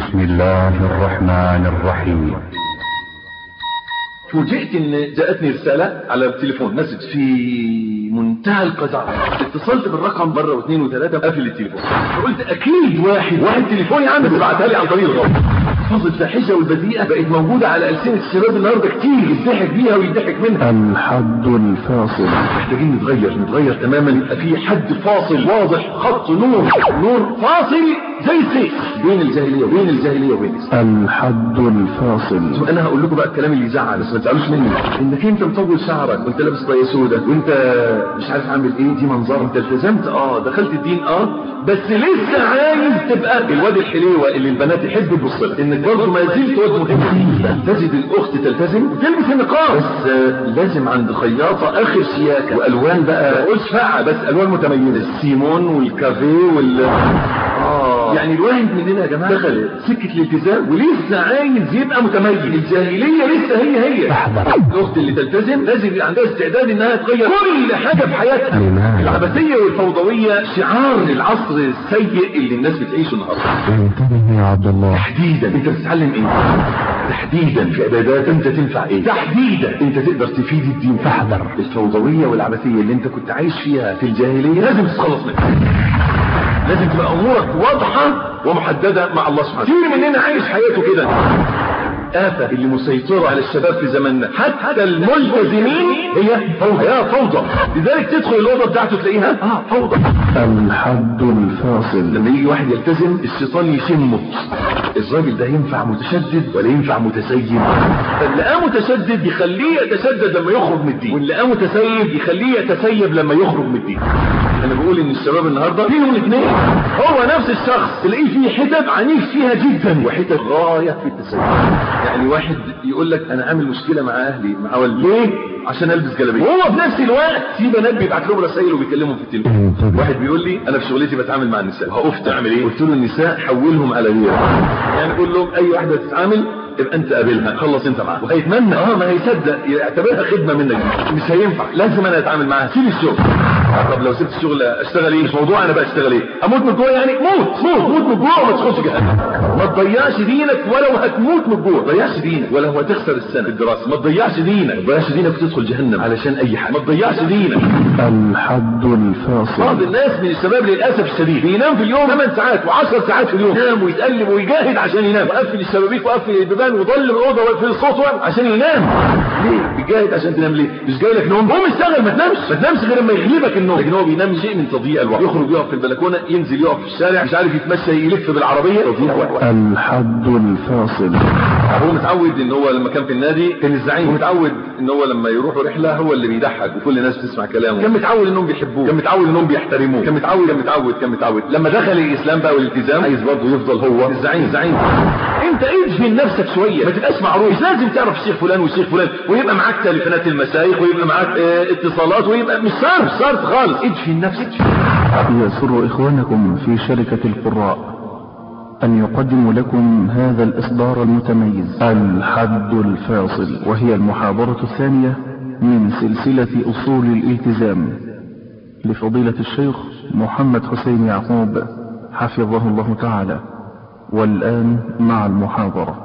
بسم الله الرحمن الرحيم. فوجئت ان جاءتني رسالة على التليفون، مسج في منتهى القذارة. اتصلت بالرقم مرة واثنين وثلاثة، قافل التليفون. فقلت اكيد واحد تليفوني عندي، بس بعتها لي عن طريق الغرب. الفاظ الفاحشة والبذيئة بقت موجودة على ألسنة الشباب النهارده كتير، يضحك بيها ويضحك منها. الحد الفاصل. محتاجين نتغير تماما، يبقى في حد فاصل واضح، خط نور فاصل زي السيف بين الجاهلية وبين الإسلام. الحد الفاصل. انا هقول لكم بقى الكلام اللي يزعل، بس ما تزعلوش مني. انك انت مطول شعرك وانت لابس طاقية سودة وانت مش عارف عامل ايه، دي منظر. انت التزمت، دخلت الدين، بس لسه عايز تبقى الواد الحليوة اللي البنات يحبوا يبصوا لها، انك برضه ما زلت واد مهم. تجد الاخت تلتزم وتلبس النقاب، بس لازم عند خياطة اخر شياكة والوان بقى، قلت فعة بس الوان متميزة، السيمون والكافيه يعني الواحد مننا يا جماعه دخل سكه الالتزام ولسه عايز يبقى متميز. الجاهليه لسه هي. الاخت اللي تلتزم لازم يبقى عندها استعداد انها تغير كل حاجه في حياتها. العبثيه والفوضويه شعار العصر السيء اللي الناس بتعيشه النهارده. انتبه يا عبد الله. تحديدا انت بتتعلم ايه؟ تحديدا في عبادات انت تنفع ايه؟ تحديدا انت تقدر تفيد الدين. فاحذر الفوضويه والعبثيه اللي انت كنت عايش فيها في الجاهليه لازم تتخلص منها. لازم تبقى امورك واضحة ومحددة مع الله سبحانه. كتير مننا عايش حياته كده. آفة اللي مسيطرة على الشباب في زماننا، حتى الملتزمين هي فوضى. لذلك تدخل الأوضة بتاعته تلاقيها فوضى. الحد الفاصل. لما يجي واحد يلتزم الشيطان يشمه، الراجل ده ينفع متشدد ولا ينفع متسيب؟ فاللي قام متشدد يخليه يتشدد لما يخرج من الدين، واللي قام متسيب يخليه يتسيب لما يخرج من الدين. انا بقول ان الشباب النهارده فيهم الاثنين، هو نفس الشخص تلاقيه فيه حتت عنيف فيها جدا وحتت غايه في التسيب. يعني واحد يقول لك انا عامل مشكله مع اهلي، مع والدي، ليه؟ عشان البس جلابيه، وهو في نفس الوقت في بنات بيبعت لهم رسائل وبيكلمهم في التليفون. واحد بيقول لي انا في شغلتي بتعامل مع النساء، هقفت اعمل ايه؟ قلت له النساء حولهم على غيرها، يعني قول لهم اي واحده تتعامل يبقى انت قابلها، خلص انت معاها، وهيتمنى ما هيصدق، يعتبرها خدمه منك، مش هينفع، لازم انا اتعامل معاها. سيب الشغل. طب لو سبت الشغل اشتغل ايه؟ مش موضوع انا بقى اشتغل ايه؟ اموت من الجوع يعني؟ موت من الجوع وما تخش جهنم. ما تضيعش دينك ولو هتموت من الجوع، ما تضيعش دينك ولو هتخسر السنه في الدراسه، ما تضيعش دينك وتدخل جهنم علشان اي حاجه، ما تضيعش دينك. الحد الفاصل. بعض الناس من الشباب للاسف الشديد بينام في اليوم 8 ساعات و10 ساعات في اليوم، ينام ويتقلب ويجاهد عشان ينام، وقفل الشبابيك وقفل البيبان وضل الاوضه وقفل الصوت عشان ينام. ليه بيجاهد؟ عشان تنام. ليه مش جاي لك نوم؟ قوم اشتغل، ما تنامش غير لما يغلبك النوم. لكن هو بينام شيء من تضييع الوقت، يخرج يقف في البلكونه، ينزل يقف في الشارع، مش عارف يتمشى، يلف بالعربيه، تضييع وقت. الحد الفاصل. هو متعود ان هو لما كان في النادي كان الزعيم، ومتعود ان هو لما يروحوا رحله هو اللي بيضحك وكل الناس بتسمع كلامه، كان متعود انهم بيحبوه، كان متعود انهم بيحترموه، كان متعود. لما دخل الاسلام بقى والالتزام عايز برضه يفضل هو الزعيم. انت ادفن نفسك شويه، ما تبقاش معروف. مش لازم تعرف الشيخ فلان والشيخ فلان ويبقى معاك تليفونات المشايخ ويبقى معاك اتصالات ويبقى مش شرط خالص. ادفن نفسك. يسر إخوانكم في شركة القراء أن يقدم لكم هذا الإصدار المتميز، الحد الفاصل، وهي المحاضرة الثانية من سلسلة أصول الالتزام لفضيلة الشيخ محمد حسين يعقوب حفظه الله تعالى. والآن مع المحاضرة.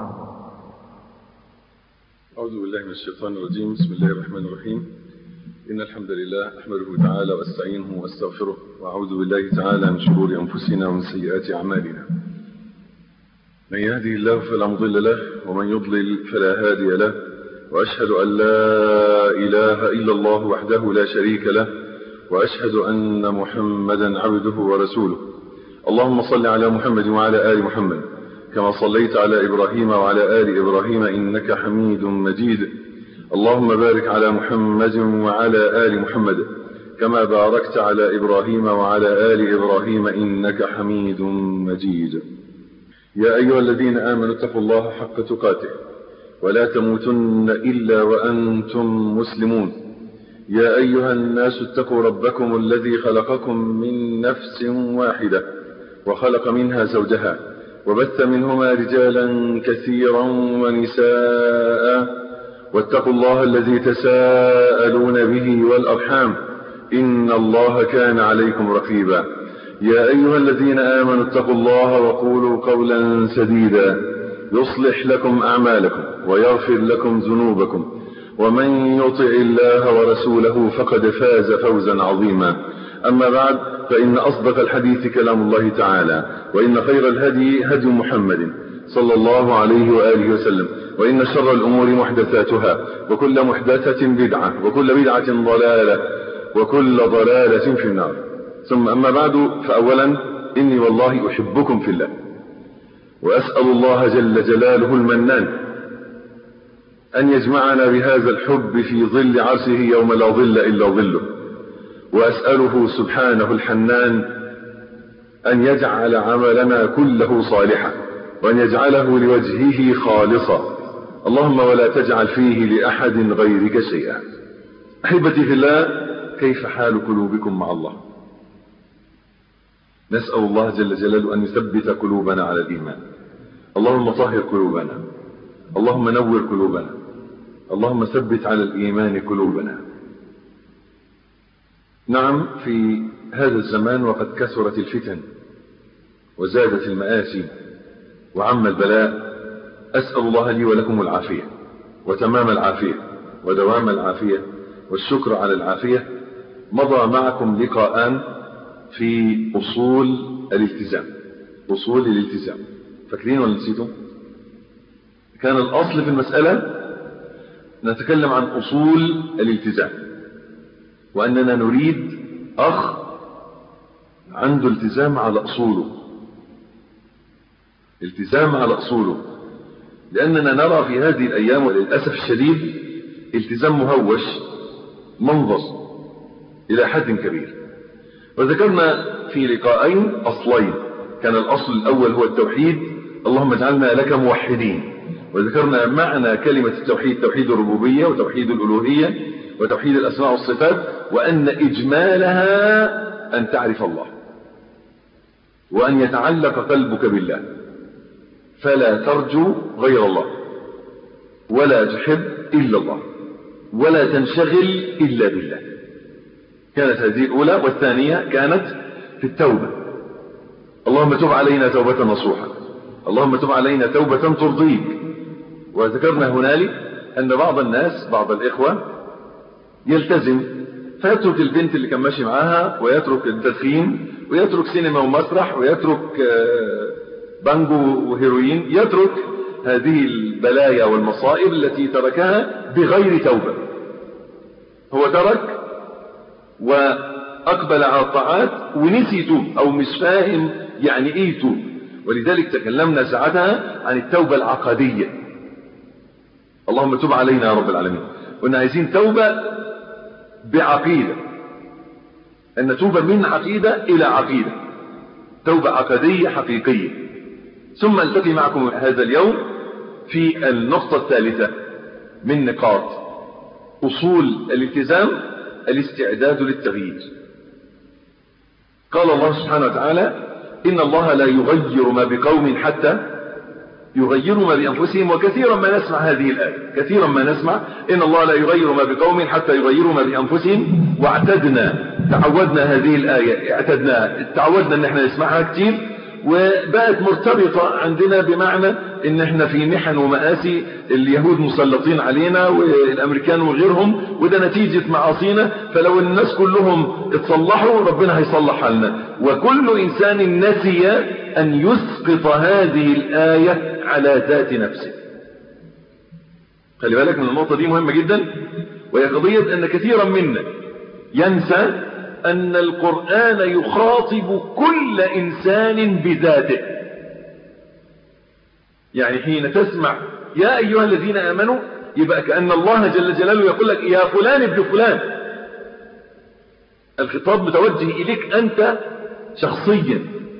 أعوذ بالله من الشيطان الرجيم. بسم الله الرحمن الرحيم. إن الحمد لله أحمده تعالى وأستعينه وأستغفره، وأعوذ بالله تعالى من شرور أنفسنا ومن سيئات أعمالنا. من يهدي الله فلا مضل له، ومن يضلل فلا هادي له، وأشهد أن لا إله إلا الله وحده لا شريك له، وأشهد أن محمدا عبده ورسوله. اللهم صل على محمد وعلى آل محمد كما صليت على إبراهيم وعلى آل إبراهيم إنك حميد مجيد. اللهم بارك على محمد وعلى آل محمد كما باركت على إبراهيم وعلى آل إبراهيم إنك حميد مجيد. يا أيها الذين آمنوا اتقوا الله حق تقاته ولا تموتن إلا وأنتم مسلمون. يا أيها الناس اتقوا ربكم الذي خلقكم من نفس واحدة وخلق منها زوجها وبث منهما رجالا كثيرا ونساء، واتقوا الله الذي تساءلون به والأرحام إن الله كان عليكم رقيبا. يا أيها الذين آمنوا اتقوا الله وقولوا قولا سديدا يصلح لكم أعمالكم ويغفر لكم ذنوبكم ومن يطع الله ورسوله فقد فاز فوزا عظيما. أما بعد، فإن أصدق الحديث كلام الله تعالى، وإن خير الهدي هدي محمد صلى الله عليه وآله وسلم، وإن شر الأمور محدثاتها، وكل محدثة بدعة، وكل بدعة ضلالة، وكل ضلالة في النار. ثم أما بعد، فأولا إني والله أحبكم في الله، وأسأل الله جل جلاله المنان أن يجمعنا بهذا الحب في ظل عرشه يوم لا ظل إلا ظله، وأسأله سبحانه الحنان أن يجعل عملنا كله صالحا، وأن يجعله لوجهه خالصا، اللهم ولا تجعل فيه لأحد غيرك شيئا. أحبتي في الله، كيف حال قلوبكم مع الله؟ نسأل الله جل جلاله أن يثبت قلوبنا على الإيمان. اللهم طهر قلوبنا، اللهم نور قلوبنا، اللهم ثبت على الإيمان قلوبنا. نعم، في هذا الزمان وقد كثرت الفتن وزادت المآسي وعم البلاء، أسأل الله لي ولكم العافية وتمام العافية ودوام العافية والشكر على العافية. مضى معكم لقاءان في أصول الالتزام. أصول الالتزام، فاكرين ولا نسيتم؟ كان الأصل في المسألة نتكلم عن أصول الالتزام، وأننا نريد أخ عنده التزام على أصوله، التزام على أصوله، لأننا نرى في هذه الأيام وللأسف الشديد التزام مهوش منظر إلى حد كبير. وذكرنا في لقاءين أصلين، كان الأصل الأول هو التوحيد، اللهم اجعلنا لك موحدين، وذكرنا معنى كلمة التوحيد، توحيد الربوبية وتوحيد الألوهية وتوحيد الأسماء والصفات، وأن إجمالها أن تعرف الله، وأن يتعلق قلبك بالله، فلا ترجو غير الله، ولا تحب إلا الله، ولا تنشغل إلا بالله. كانت هذه الأولى، والثانية كانت في التوبة. اللهم تب علينا توبة نصوحة، اللهم تب علينا توبة ترضيك. وذكرنا هنالك أن بعض الناس، بعض الإخوة يلتزم فيترك البنت اللي كان ماشي معاها، ويترك التدخين، ويترك سينما ومسرح، ويترك بانجو وهيروين، يترك هذه البلايا والمصائب التي تركها بغير توبة. هو ترك وأقبل على الطاعات ونسي يتوب، أو مش فاهم يعني إيه يتوب. ولذلك تكلمنا ساعتها عن التوبة العقدية. اللهم تب علينا يا رب العالمين. قلنا عايزين توبة بعقيدة، أن نتوب من عقيدة إلى عقيدة، توبة عقدية حقيقية. ثم التقي معكم هذا اليوم في النقطة الثالثة من نقاط أصول الالتزام، الاستعداد للتغيير. قال الله سبحانه وتعالى: إن الله لا يغير ما بقوم حتى يغيروا ما بأنفسهم. وكثيرا ما نسمع هذه الآية، كثيرا ما نسمع إن الله لا يغير ما بقوم حتى يغيروا ما بأنفسهم. واعتدنا، تعودنا هذه الآية، تعودنا ان احنا نسمعها كتير، وبقت مرتبطة عندنا بمعنى ان احنا في محن ومآسي، اليهود مسلطين علينا والامريكان وغيرهم، وده نتيجة معاصينا. فلو الناس كلهم اتصلحوا ربنا هيصلح حالنا. وكل انسان نسي ان يسقط هذه الآية على ذات نفسه. خلي بالك من النقطة دي، مهمة جدا، وهي قضية ان كثيرا منا ينسى أن القرآن يخاطب كل إنسان بذاته. يعني حين تسمع يا أيها الذين آمنوا، يبقى كأن الله جل جلاله يقول لك يا فلان ابن فلان. الخطاب متوجه إليك أنت شخصيا،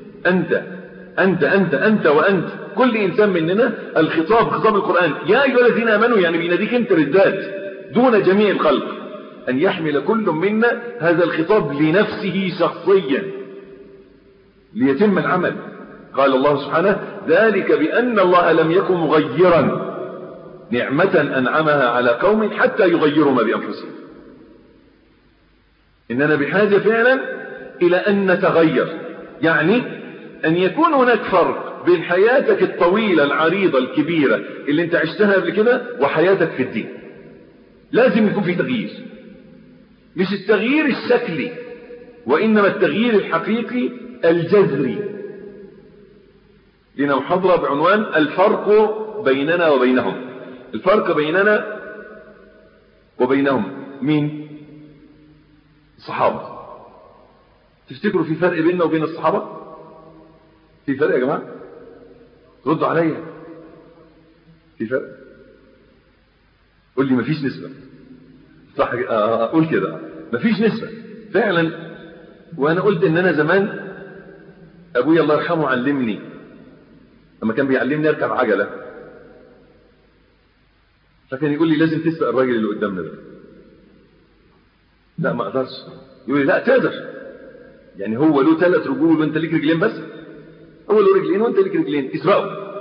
أنت وأنت، كل إنسان مننا. الخطاب، خطاب القرآن يا أيها الذين آمنوا، يعني بيناديك أنت بالذات دون جميع الخلق. أن يحمل كل منا هذا الخطاب لنفسه شخصيا ليتم العمل. قال الله سبحانه: ذلك بأن الله لم يكن مغيرا نعمة أنعمها على قوم حتى يغيروا ما بأنفسهم. إننا بحاجة فعلا إلى أن نتغير، يعني أن يكون هناك فرق بين حياتك الطويلة العريضة الكبيرة اللي انت عشتها قبل كده وحياتك في الدين. لازم يكون في تغيير، مش التغيير الشكلي، وإنما التغيير الحقيقي الجذري. لنا محاضرة بعنوان الفرق بيننا وبينهم. الفرق بيننا وبينهم مين؟ الصحابة. تفتكروا في فرق بيننا وبين الصحابة؟ في فرق يا جماعة؟ ردوا عليا. في فرق؟ قول لي مفيش نسبة. صح؟ قول كده مفيش نسبة فعلا. وانا قلت ان انا زمان ابويا الله يرحمه علمني لما كان بيعلمني اركب عجلة، فكان يقول لي لازم تسبق الراجل اللي قدامنا ده. لا ما اقدرش. يقول لي لا تقدر. يعني هو له 3 رجول وانت ليك رجلين بس، هو له رجلين وانت ليك رجلين، اسبقه.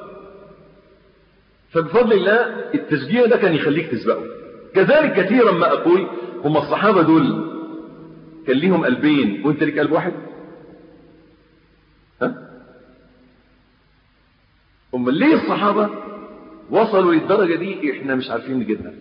فبفضل الله التشجيع ده كان يخليك تسبقه. كذلك كثيرا ما اقول هم الصحابة دول كان ليهم قلبين وانت ليك قلب واحد؟ ها؟ هم ليه الصحابة وصلوا للدرجة دي احنا مش عارفين نجدها.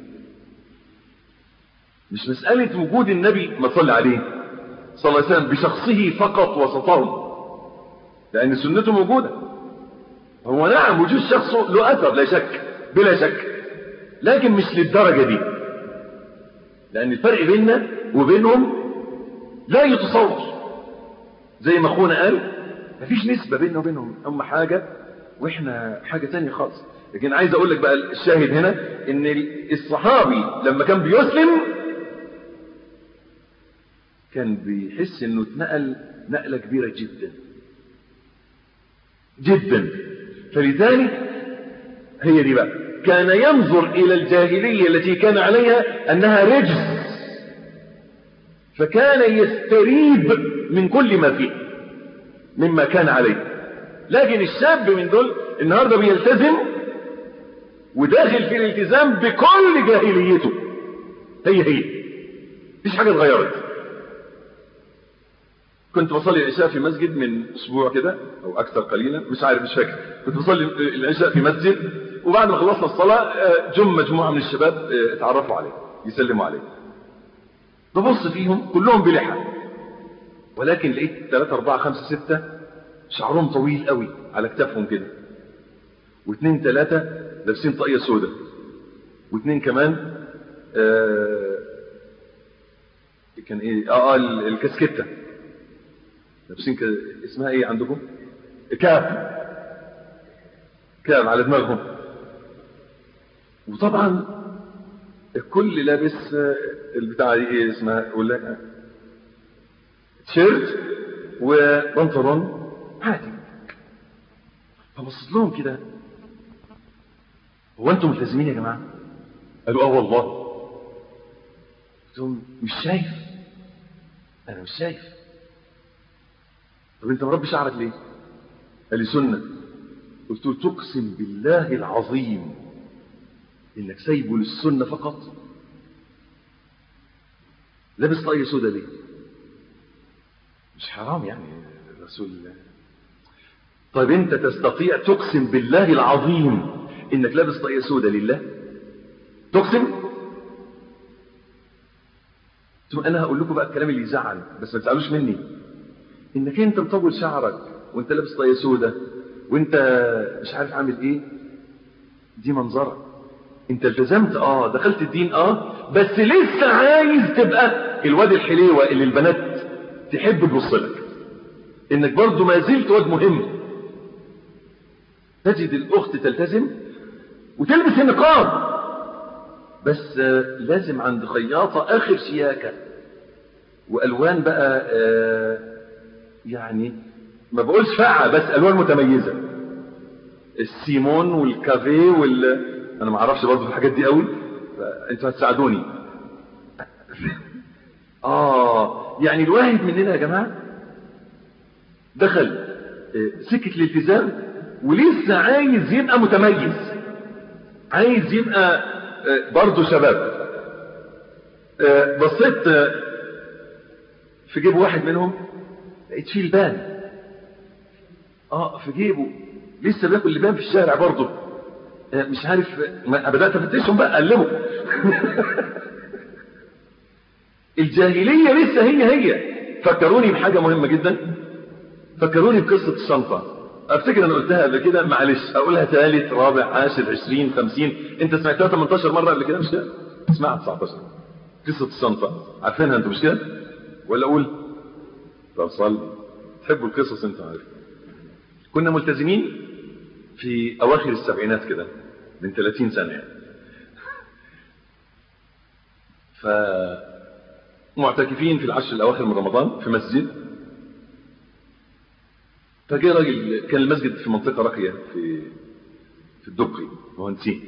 مش مسألة وجود النبي ما صلى عليه صلى الله عليه وسلم بشخصه فقط وسطهم، لأن سنته موجودة. هو نعم وجود شخصه له أثر لا شك بلا شك، لكن مش للدرجة دي، لأن الفرق بيننا وبينهم لا يتصور. زي ما أخونا قال مفيش نسبة بيننا وبينهم، هم حاجة وإحنا حاجة تانية خالص. لكن عايز أقول لك بقى الشاهد هنا إن الصحابي لما كان بيسلم كان بيحس إنه اتنقل نقلة كبيرة جدا جدا. فلذلك هي دي بقى، كان ينظر إلى الجاهلية التي كان عليها أنها رجس، فكان يستريب من كل ما فيه مما كان عليه. لكن الشاب من دول النهاردة بيلتزم وداخل في الالتزام بكل جاهليته، هي مفيش حاجة اتغيرت. كنت بصلي العشاء في مسجد من أسبوع كده أو أكثر قليلا، مش عارف مش فاكر. كنت بصلي العشاء في مسجد، وبعد ما خلصنا الصلاة جم مجموعة من الشباب اتعرفوا عليه يسلموا عليه. ببص فيهم كلهم بلحى، ولكن لقيت 3 4 5 6 شعرهم طويل قوي على كتافهم كده، و2 3 لابسين طاقية سوداء، و2 كمان كان ايه الكاسكيتة لابسين اسمها ايه عندكم؟ كاب على دماغهم. وطبعا الكل لابس البتاعه دي ايه اسمها ولا تيشيرت وبنطلون عادي. فبصيت لهم كده، هو انتم ملتزمين يا جماعه؟ قالوا والله. قلت لهم مش شايف، انا مش شايف. طب انت مربي شعرك ليه؟ قال لي سنه. قلت له تقسم بالله العظيم انك سايبه للسنه فقط؟ لابس طاقية سوداء ليه؟ مش حرام يعني رسول الله؟ طيب انت تستطيع تقسم بالله العظيم انك لابس طاقية سوداء لله؟ تقسم؟ ثم انا هقول لكم بقى الكلام اللي يزعل، بس ما تزعلوش مني. انك انت مطول شعرك وانت لابس طاقية سوداء وانت مش عارف عامل ايه، دي منظرة. انت التزمت دخلت الدين بس لسه عايز تبقى الواد الحليوة اللي البنات تحب تبص لك، انك برضو ما زلت واد مهم. تجد الاخت تلتزم وتلبس النقاب، بس لازم عند خياطة اخر شياكة والوان بقى يعني ما بقولش فقعة بس الوان متميزة، السيمون والكافيه انا ما اعرفش برضه في الحاجات دي قوي، فانتوا هتساعدوني. يعني الواحد مننا يا جماعه دخل سكه الالتزام ولسه عايز يبقى متميز، عايز يبقى برضه شباب. بصيت في جيب واحد منهم لقيت فيه البان في جيبه لسه بياكل لبان في الشارع برضه، مش عارف، بدأت افتشهم بقى اقلبه. الجاهلية لسه هي. فكروني بحاجة مهمة جدا، فكروني بقصة الشنطة. افتكر انا قلتها قبل كده، معلش اقولها ثالث رابع عاشر 20 50. انت سمعتها 18 مرة قبل كده مش كده؟ اسمعها 19. قصة الشنطة عارفينها انتوا مش كده؟ ولا اقول؟ طب صلي، تحبوا القصص انتوا عارف. كنا ملتزمين في اواخر السبعينات كده، من 30 سنة يعني. فمعتكفين في العشر الاواخر من رمضان في مسجد، فجاء راجل، كان المسجد في منطقة راقية في الدقي مهندسين.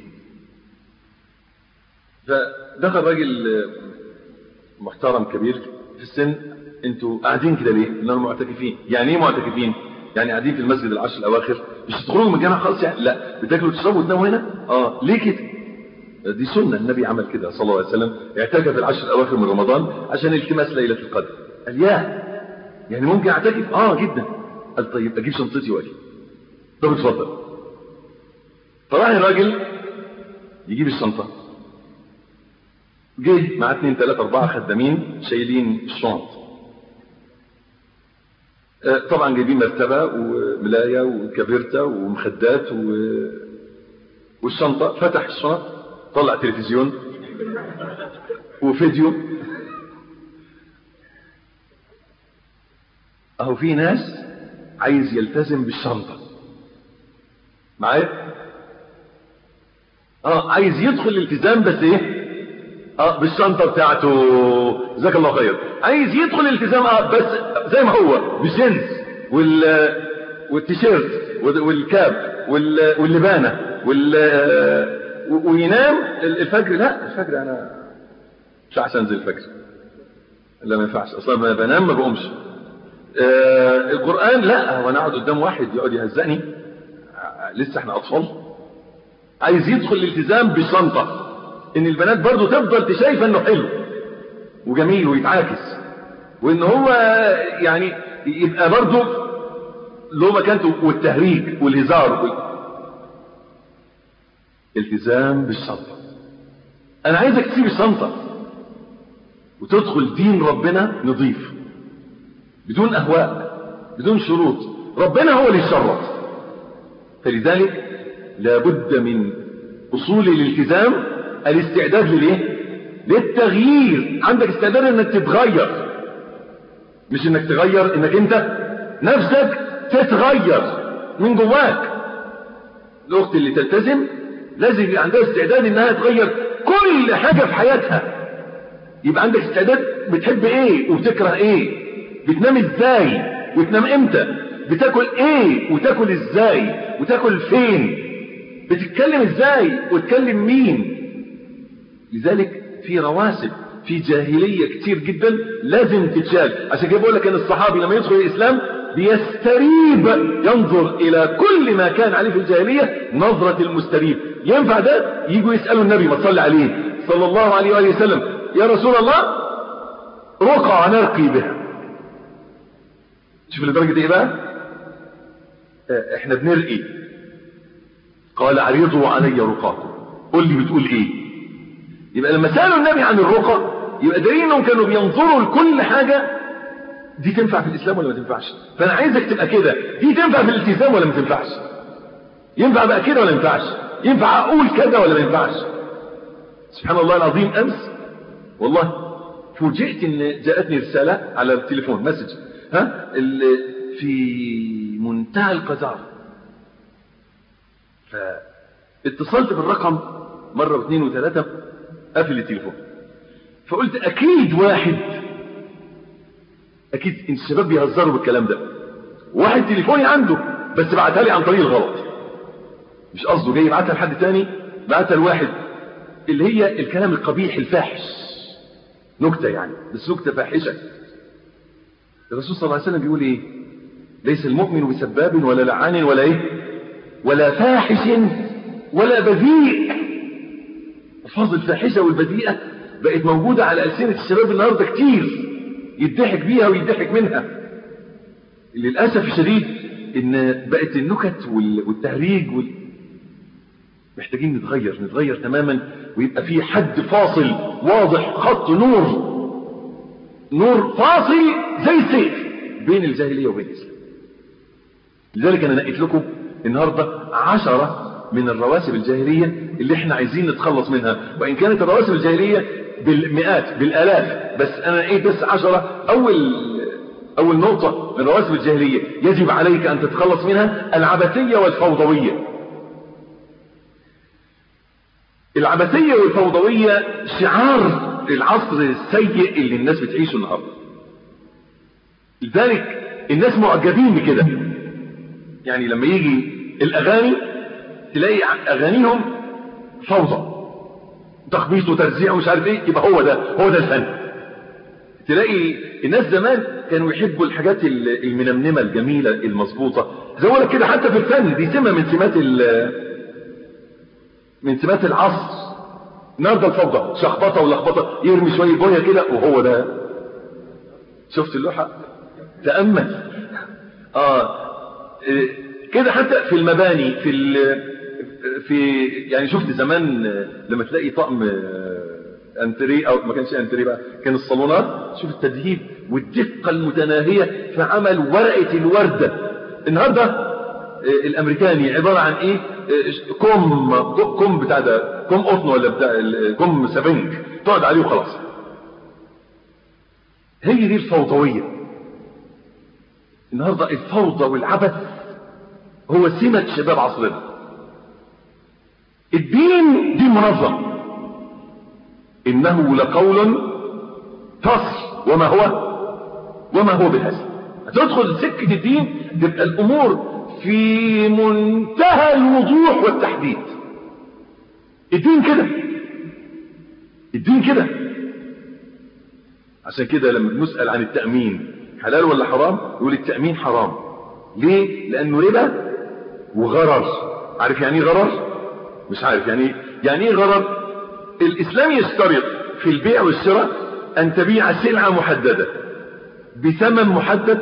فدخل راجل محترم كبير في السن. انتوا قاعدين كده ليه؟ اننا معتكفين. يعني ايه معتكفين؟ يعني قاعدين في المسجد العشر الاواخر، مش تخرجوا من الجامع خالص يعني؟ لا. بتاكلوا وتشربوا وتناموا هنا؟ ليه كده؟ دي سنة، النبي عمل كده صلى الله عليه وسلم، اعتكف العشر الاواخر من رمضان عشان التماس ليلة القدر. قال يعني ممكن اعتكف؟ جدا. قال طيب اجيب شنطتي واجي. طب اتفضل. فراح الراجل يجيب الشنطة، جه مع 2 3 4 خدامين شايلين الشنط. طبعا جايبين مرتبة وملاية وكبرتة ومخدات والشنطة. فتح الشنط، طلع تلفزيون وفيديو. اهو في ناس عايز يلتزم بالشنطة معايا، عايز يدخل الالتزام، بس ايه؟ بالشنطة بتاعته. جزاك الله خير. عايز يدخل الالتزام بس زي ما هو، بالجنس والتيشيرت والكاب واللبانة وينام الفجر. لا، الفجر انا مش عشان انزل الفجر، لا ما ينفعش اصلا، ما بنام ما بقومش. القرآن لا، وانا اقعد قدام واحد يقعد يهزقني، لسه احنا اطفال. عايز يدخل الالتزام بالشنطة، ان البنات برضو تفضل تشايفه انه حلو وجميل ويتعاكس، وان هو يعني يبقى برضو له مكانته، والتهريج والهزار التزام بالشنطة. انا عايزك تسيب الشنطة وتدخل دين ربنا نظيف، بدون اهواء، بدون شروط. ربنا هو اللي يشرط. فلذلك لابد من اصول الالتزام الاستعداد للتغيير. عندك استعداد انك تتغير، مش انك تغير، انك انت نفسك تتغير من جواك. الاخت اللي تلتزم لازم يبقى عندها استعداد انها تغير كل حاجة في حياتها. يبقى عندك استعداد بتحب ايه وبتكره ايه، بتنام ازاي وتنام امتى، بتاكل ايه وتاكل ازاي وتاكل فين، بتتكلم ازاي وتكلم مين. لذلك في رواسب في جاهلية كتير جدا لازم تتشال. عشان كده بقول لك ان الصحابي لما يدخل الاسلام بيستريب، ينظر الى كل ما كان عليه في الجاهلية نظرة المستريب. ينفع ده؟ يجوا يسألوا النبي ما تصلي عليه صلى الله عليه وآله وسلم، يا رسول الله رقع نرقي بها. شوف لدرجة ايه بقى؟ احنا بنرقي. قال عرضوا علي رقاكم، قل لي بتقول ايه. يبقى لما سألوا النبي عن الرقى يبقى دليل انهم كانوا بينظروا لكل حاجة. دي تنفع في الاسلام ولا ما تنفعش؟ فانا عايزك تبقى كده. دي تنفع في الالتزام ولا ما تنفعش؟ ينفع بقى كده ولا ما ينفعش؟ ينفع اقول كده ولا ما ينفعش؟ سبحان الله العظيم، امس والله فوجئت ان جاءتني رسالة على التليفون، مسج في منتهى القذارة. فاتصلت بالرقم مرة واثنين وثلاثة، قفل التليفون. فقلت اكيد واحد، اكيد الشباب بيهزروا بالكلام ده. واحد تليفوني عنده بس بعتها لي عن طريق الغلط، مش قصده جاي يبعتها لحد تاني، بعتها لواحد اللي هي الكلام القبيح الفاحش، نكتة يعني، بس نكتة فاحشة. الرسول صلى الله عليه وسلم بيقول ايه؟ ليس المؤمن بسباب ولا لعان ولا ايه، ولا فاحش ولا بذيء. الفاظ الفاحشة والبذيئة بقت موجودة على ألسنة الشباب النهاردة كتير، يضحك بيها ويضحك منها. للأسف الشديد ان بقت النكت والتهريج محتاجين نتغير تماما، ويبقى في حد فاصل واضح، خط نور فاصل زي السيف بين الجاهلية وبين الإسلام. لذلك أنا نقيت لكم النهاردة 10 من الرواسب الجاهلية اللي احنا عايزين نتخلص منها، وإن كانت الرواسب الجاهلية بالمئات بالآلاف، بس أنا نقيت بس 10. أول نقطة من رواسب الجاهلية يجب عليك أن تتخلص منها: العبثية والفوضوية. العبثية والفوضوية شعار العصر السيء اللي الناس بتعيشه النهارده. لذلك الناس معجبين بكده. يعني لما يجي الأغاني تلاقي أغانيهم فوضى، تخبيط وترزيع ومش عارف ايه، يبقى هو ده الفن. تلاقي الناس زمان كانوا يحبوا الحاجات المنمنمة الجميلة المظبوطة، زي ما كده حتى في الفن دي سمة من سمات العصر. النهارده الفوضى، شخبطه ولخبطه، يرمي شويه بويه كده وهو ده. شفت اللوحه؟ تامل. كده حتى في المباني، في يعني شفت زمان لما تلاقي طقم انتريه، او ما كانش انتريه بقى، كان الصالونات، شوف التدهيب والدقه المتناهيه في عمل ورقه الورده. النهارده الامريكاني عباره عن ايه؟ كوم بتاع ده، كوم قطن ولا بتاع كوم سفنج، تقعد عليه وخلاص. هي دي الفوضويه. النهارده الفوضى والعبث هو سمة شباب عصرنا. الدين دين منظم، انه لقول فصل وما هو بالهزل. هتدخل سكة الدين تبقى الامور في منتهى الوضوح والتحديد. الدين كده. عشان كده لما بنسأل عن التأمين حلال ولا حرام، يقول التأمين حرام. ليه؟ لأنه ربا وغرر. عارف يعني ايه غرر؟ مش عارف يعني ايه غرر؟ الإسلام يشترط في البيع والشراء أن تبيع سلعة محددة بثمن محدد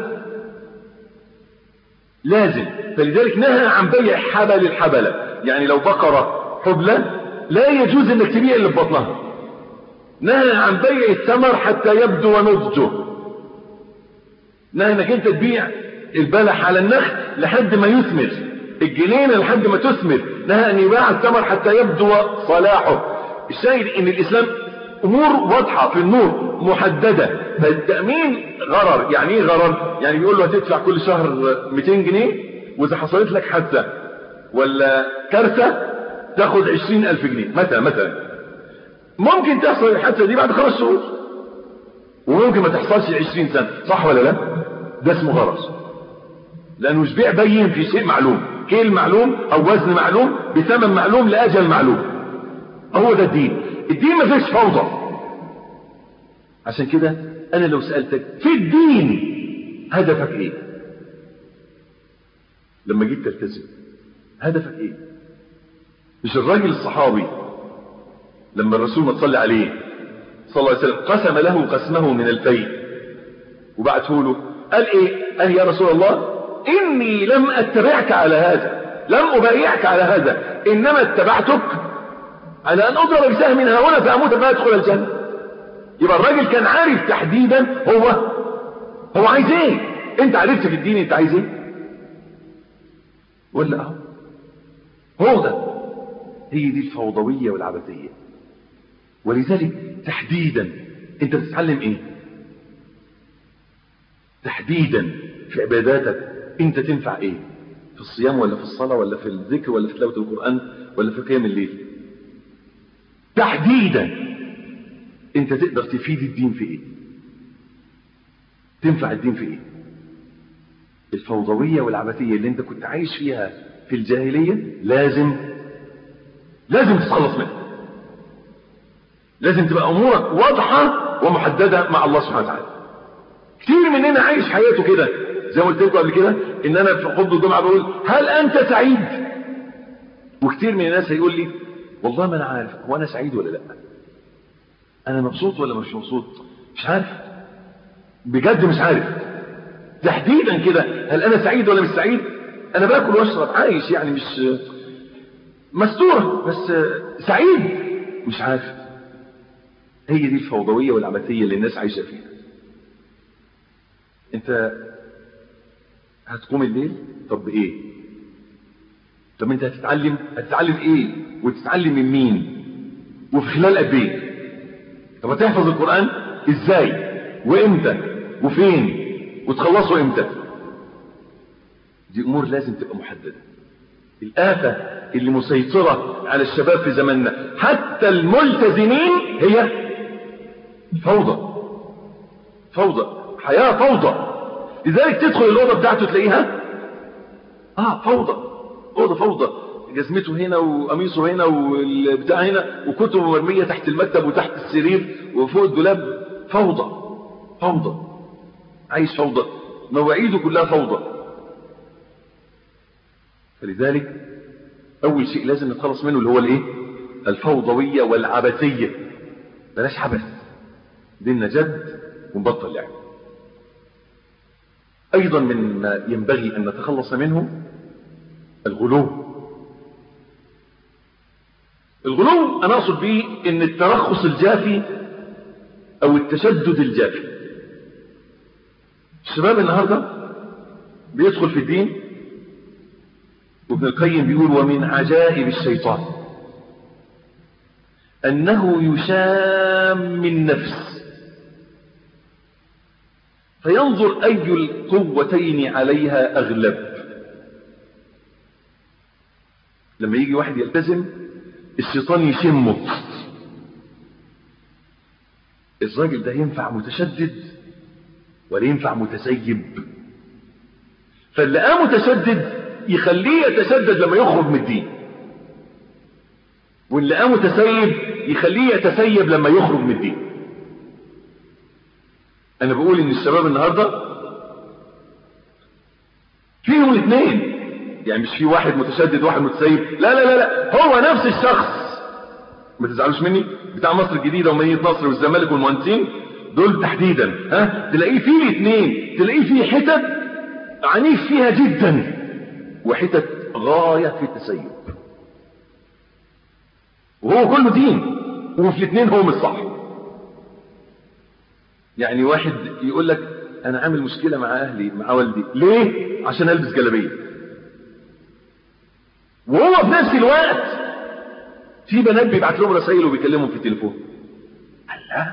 لازم. فلذلك نهى عن بيع حبل الحبلة. يعني لو بقرة حبلة لا يجوز انك تبيع اللي في بطنها. نهى عن بيع الثمر حتى يبدو نضجه. نهى انك انت تبيع البلح على النخل لحد ما يثمر، الجنينة لحد ما تثمر. نهى ان يباع الثمر حتى يبدو صلاحه. الشاهد ان الاسلام امور واضحة في النور محددة. فالتأمين غرر. يعني ايه غرر؟ يعني بيقول له هتدفع كل شهر 200 جنيه واذا حصلت لك حادثة ولا كارثة تاخد 20,000 جنيه مثلا. ممكن تحصل الحادثة دي بعد 5 شهور وممكن ما تحصلش 20 سنة، صح ولا لا؟ ده اسمه غرر، لانه مش بيع بين في شيء معلوم، كيل معلوم او وزن معلوم بثمن معلوم لاجل معلوم. هو ده الدين ما فيش فوضى. عشان كده انا لو سألتك في الدين هدفك ايه لما جيت تلتزم؟ هدفك ايه؟ مش الراجل الصحابي لما الرسول ما تصلي عليه صلى الله عليه وسلم قسم له قسمه من الفيء وبعته له، قال ايه؟ قال يا رسول الله اني لم اتبعك على هذا، لم ابايعك على هذا، انما اتبعتك على ان اضرب بسهم من هنا فاموت فادخل الجنه. يبقى الراجل كان عارف تحديدا هو عايز ايه. انت عرفت في الدين انت عايز ايه ولا هو ده؟ هي دي الفوضوية والعبثية. ولذلك تحديدا انت بتتعلم ايه؟ تحديدا في عباداتك انت تنفع ايه؟ في الصيام ولا في الصلاة ولا في الذكر ولا في تلاوة القرآن ولا في قيام الليل؟ تحديدا انت تقدر تفيد الدين في ايه؟ تنفع الدين في ايه؟ الفوضوية والعبثية اللي انت كنت عايش فيها في الجاهلية لازم تتخلص منها. لازم تبقى امورك واضحة ومحددة مع الله سبحانه وتعالى. كتير مننا عايش حياته كده، زي ما قلت لكم قبل كده ان انا في خطبة الجمعة بقول هل انت سعيد؟ وكتير من الناس هيقول لي والله ما انا عارف هو انا سعيد ولا لا، انا مبسوط ولا مش مبسوط، مش عارف بجد، مش عارف تحديدا كده هل انا سعيد ولا مش سعيد. انا باكل واشرب عايش، يعني مش مستورة بس سعيد، مش عارف. هي دي الفوضوية والعبثية اللي الناس عايشة فيها. انت هتقوم الليل، طب ايه؟ طب انت هتتعلم ايه؟ وتتعلم من مين؟ وفي خلال قد ايه؟ طب هتحفظ القرآن ازاي؟ وامتى؟ وفين؟ وتخلصه امتى؟ دي امور لازم تبقى محددة. الآفة اللي مسيطرة على الشباب في زماننا حتى الملتزمين هي فوضى، حياة فوضى. لذلك تدخل الأوضة بتاعته تلاقيها فوضى، جزمته هنا وقميصه هنا والبتاع هنا وكتبه مرمية تحت المكتب وتحت السرير وفوق الدولاب. فوضى، عايش فوضى، مواعيده كلها فوضى. فلذلك أول شيء لازم نتخلص منه اللي هو الايه؟ الفوضوية والعبثية. بلاش عبث، ديننا جد ونبطل لعب. أيضا مما ينبغي أن نتخلص منه الغلو. أنا أقصد به أن الترخص الجافي أو التشدد الجافي. الشباب النهاردة بيدخل في الدين، وابن القيم بيقول: ومن عجائب الشيطان أنه يشام النفس فينظر أي القوتين عليها أغلب. لما يجي واحد يلتزم الشيطان يشمه، الراجل ده ينفع متشدد ولا ينفع متسيب؟ فاللي قام متشدد يخليه يتشدد لما يخرج من الدين، واللي قام متسيب يخليه يتسيب لما يخرج من الدين. انا بقول ان الشباب النهارده فيهم الاثنين، يعني مش في واحد متشدد وواحد متسيب، لا، هو نفس الشخص. ما تزعلوش مني، بتاع مصر الجديدة ومدينة نصر والزمالك والمهندسين دول تحديدا، تلاقيه فيه الاثنين، تلاقيه فيه حتت عنيف فيها جدا وحتت غاية في التسيب، وهو كله دين، وفي الاثنين هو مش صح. يعني واحد يقول لك انا عامل مشكلة مع اهلي مع والدي، ليه؟ عشان البس جلابية، وهو في نفس الوقت في بنات بيبعت لهم رسائل وبيكلمهم في التليفون. الله،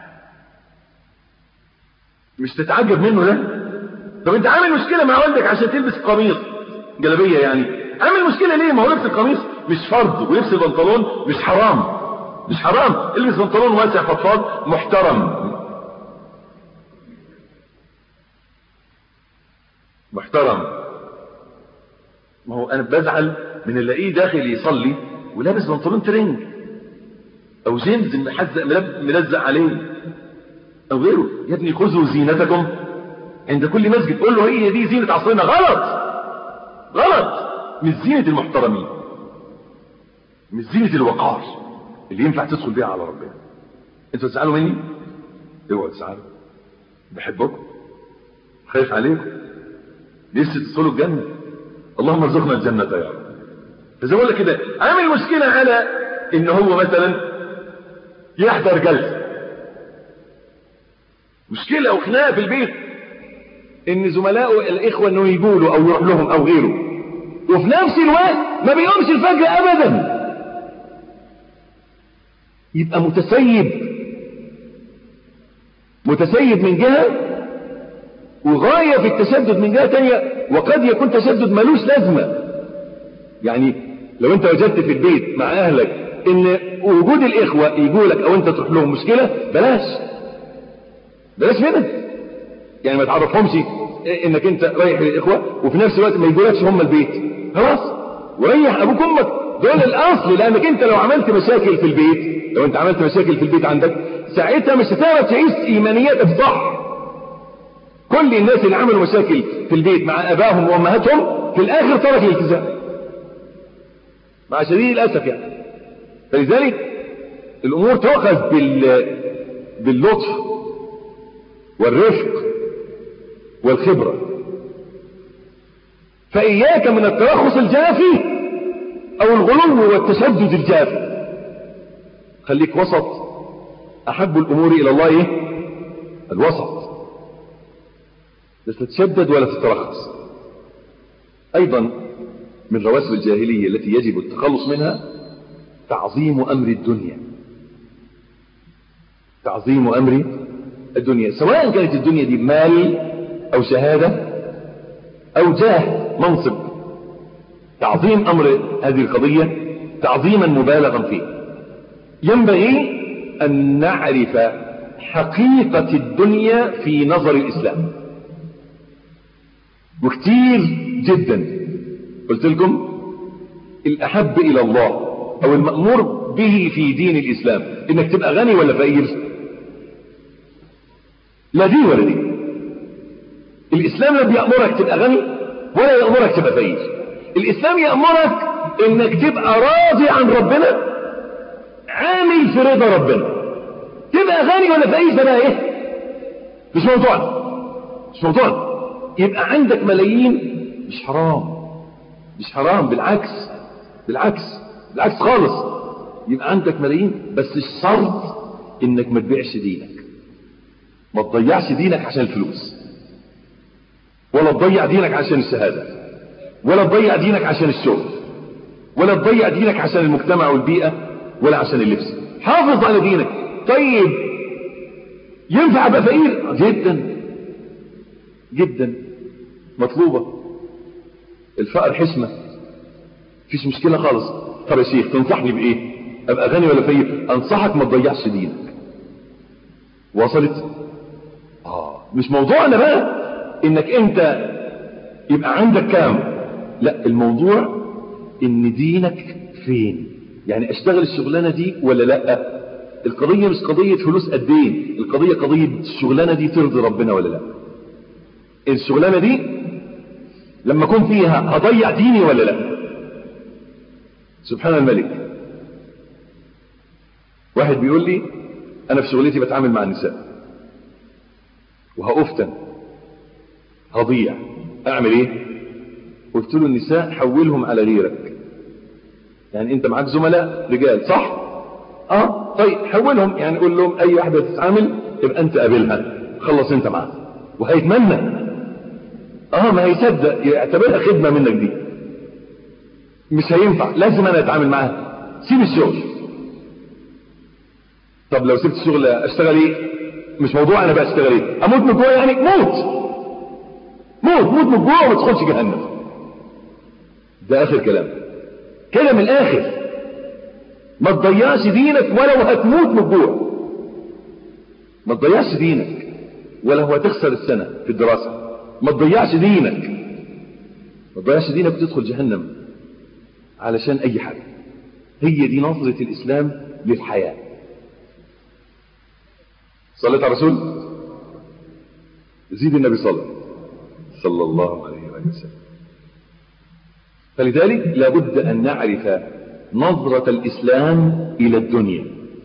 مش تتعجب منه ده؟ طب انت عامل مشكلة مع والدك عشان تلبس قميص جلابية، يعني عامل مشكلة ليه؟ ما هو لبس القميص مش فرض، ولبس البنطلون مش حرام، البس بنطلون واسع فضفاض محترم. ما هو انا بزعل من اللي الاقيه داخل يصلي ولابس بنطلون ترنج او جينز محزق ملزق عليه او غيره. يا ابني خذوا زينتكم عند كل مسجد، قول له هي دي زينة عصرنا. غلط، مش زينة المحترمين، مش زينة الوقار اللي ينفع تدخل بيها على ربنا. انتوا تزعلوا مني؟ اوعوا تزعلوا، بحبكم، خايف عليكم، نفسي تدخلوا الجنة، اللهم ارزقنا الجنة يا رب. فزي ما اقول لك كده، عامل مشكلة على ان هو مثلا يحضر جلسة، مشكلة او خناقة في البيت ان زملائه الاخوة انه يقولوا او يروح لهم او غيره، وفي نفس الوقت ما بيقومش الفجر ابدا، يبقى متسيب من جهة وغاية في التشدد من جهة تانية، وقد يكون تشدد ملوش لازمة. يعني لو انت وجدت في البيت مع اهلك ان وجود الاخوة يقولك او انت تروح لهم مشكلة، بلاش كده. يعني ما تعرفهمش انك انت رايح للاخوة وفي نفس الوقت ما يقولكش هم البيت، خلاص وريح ابوك امك، دول الاصل. لانك انت لو عملت مشاكل في البيت، لو انت عملت مشاكل في البيت عندك، ساعتها مش هتعرف تعيش ايمانياتك صح. كل الناس اللي عملوا مشاكل في البيت مع ابائهم وامهاتهم في الاخر ترك الالتزام، مع شديد الاسف يعني. فلذلك الامور تؤخذ باللطف والرفق والخبرة. فإياك من الترخص الجافي أو الغلو والتشدد الجافي، خليك وسط. أحب الأمور إلى الله إيه؟ الوسط، لا تتشدد ولا تترخص. أيضا من رواسب الجاهلية التي يجب التخلص منها تعظيم أمر الدنيا. تعظيم أمر الدنيا، سواء كانت الدنيا دي مال أو شهادة أو جاه منصب. تعظيم أمر هذه القضية تعظيما مبالغا فيه. ينبغي أن نعرف حقيقة الدنيا في نظر الإسلام، وكتير جدا قلت لكم الأحب إلى الله أو المأمور به في دين الإسلام إنك تبقى غني ولا فقير؟ لا دي ولا دي. الإسلام لا بيأمرك تبقى غني ولا يأمرك تبقى فقير. الإسلام يأمرك إنك تبقى راضي عن ربنا، عامل في رضا ربنا. تبقى غني ولا فقير ده بقى إيه؟ مش موضوعنا. يبقى عندك ملايين مش حرام، بالعكس خالص. يبقى عندك ملايين، بس الشرط إنك ما تبيعش دينك، ما تضيعش دينك عشان الفلوس، ولا تضيع دينك عشان الشهادة، ولا تضيع دينك عشان الشغل، ولا تضيع دينك عشان المجتمع والبيئة، ولا عشان اللبس. حافظ على دينك. طيب ينفع ابقى فقير؟ جدا مطلوبة. الفقر حشمة، مفيش مشكلة خالص. طب يا شيخ تنصحني بإيه؟ ابقى غني ولا فقير؟ انصحك ما تضيعش دينك. وصلت؟ مش موضوعنا بقى انك انت يبقى عندك كام، لا، الموضوع ان دينك فين. يعني اشتغل الشغلانة دي ولا لا؟ القضية مش قضية فلوس قد ايه، القضية قضية الشغلانة دي ترضي ربنا ولا لا. الشغلانة دي لما اكون فيها هضيع ديني ولا لا. سبحان الملك. واحد بيقول لي انا في شغلتي بتعامل مع النساء وهأفتن، هضيع، اعمل ايه؟ قلت له النساء حولهم على غيرك. يعني انت معاك زملاء رجال صح؟ طيب حولهم، يعني قول لهم اي واحدة تتعامل يبقى انت قابلها، خلص انت معاها. وهيتمنى ما هيصدق، يعتبرها خدمة منك دي. مش هينفع، لازم انا اتعامل معاها. سيب الشغل. طب لو سبت الشغل اشتغل ايه؟ مش موضوع انا بقى اشتغل ايه. اموت من جوع يعني؟ موت من جوع وما تدخلش جهنم. ده اخر كلام كده من الاخر. ما تضيعش دينك ولو هتموت من جوع. ما تضيعش دينك ولو هتخسر السنة في الدراسة. ما تضيعش دينك وتدخل جهنم علشان اي حاجة. هي دي نظرة الاسلام للحياة. صليت على الرسول؟ زيد النبي صلى الله عليه وسلم. فلذلك لابد أن نعرف نظرة الإسلام إلى الدنيا.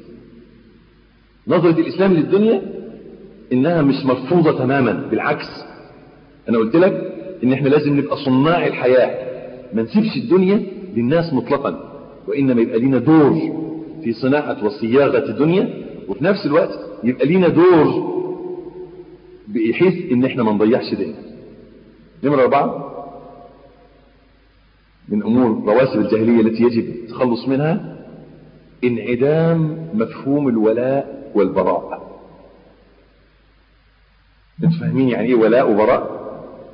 نظرة الإسلام للدنيا إنها مش مرفوضة تماما، بالعكس. أنا قلت لك إن إحنا لازم نبقى صناع الحياة، ما نسيبش الدنيا للناس مطلقا، وإنما يبقى لنا دور في صناعة وصياغة الدنيا، وفي نفس الوقت يبقى لنا دور بحيث إن إحنا ما نضيعش ديننا. نمرة 4 من أمور رواسب الجاهلية التي يجب التخلص منها انعدام مفهوم الولاء والبراء. انتوا فاهمين يعني ايه ولاء وبراء؟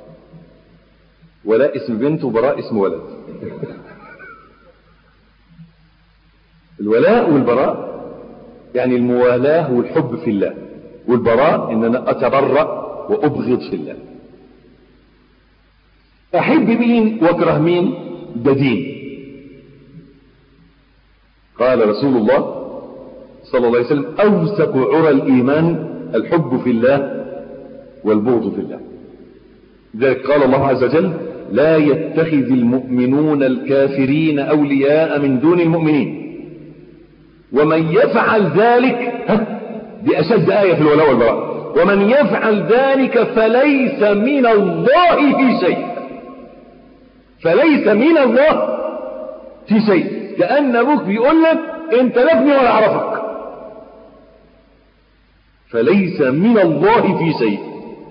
ولاء اسم بنت وبراء اسم ولد. الولاء والبراء يعني الموالاة والحب في الله، والبراء ان انا اتبرأ وابغض في الله. احب مين واكره مين ده دين. قال رسول الله صلى الله عليه وسلم اوثق عرى الايمان الحب في الله والبغض في الله. لذلك قال الله عز وجل لا يتخذ المؤمنون الكافرين اولياء من دون المؤمنين ومن يفعل ذلك، دي اشد آية في الولاء والبراء، ومن يفعل ذلك فليس من الله في شيء. فليس من الله في شيء. كأن أبوك بيقول لك أنت لا ابني ولا أعرفك. فليس من الله في شيء.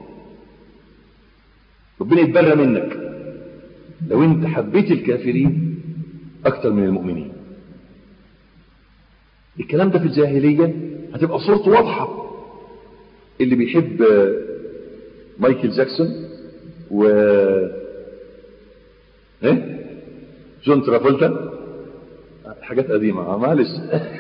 ربنا يتبرى منك لو أنت حبيت الكافرين أكثر من المؤمنين. الكلام ده في الجاهلية هتبقى صورته واضحة. اللي بيحب مايكل جاكسون جون ترافولتا، حاجات قديمة معلش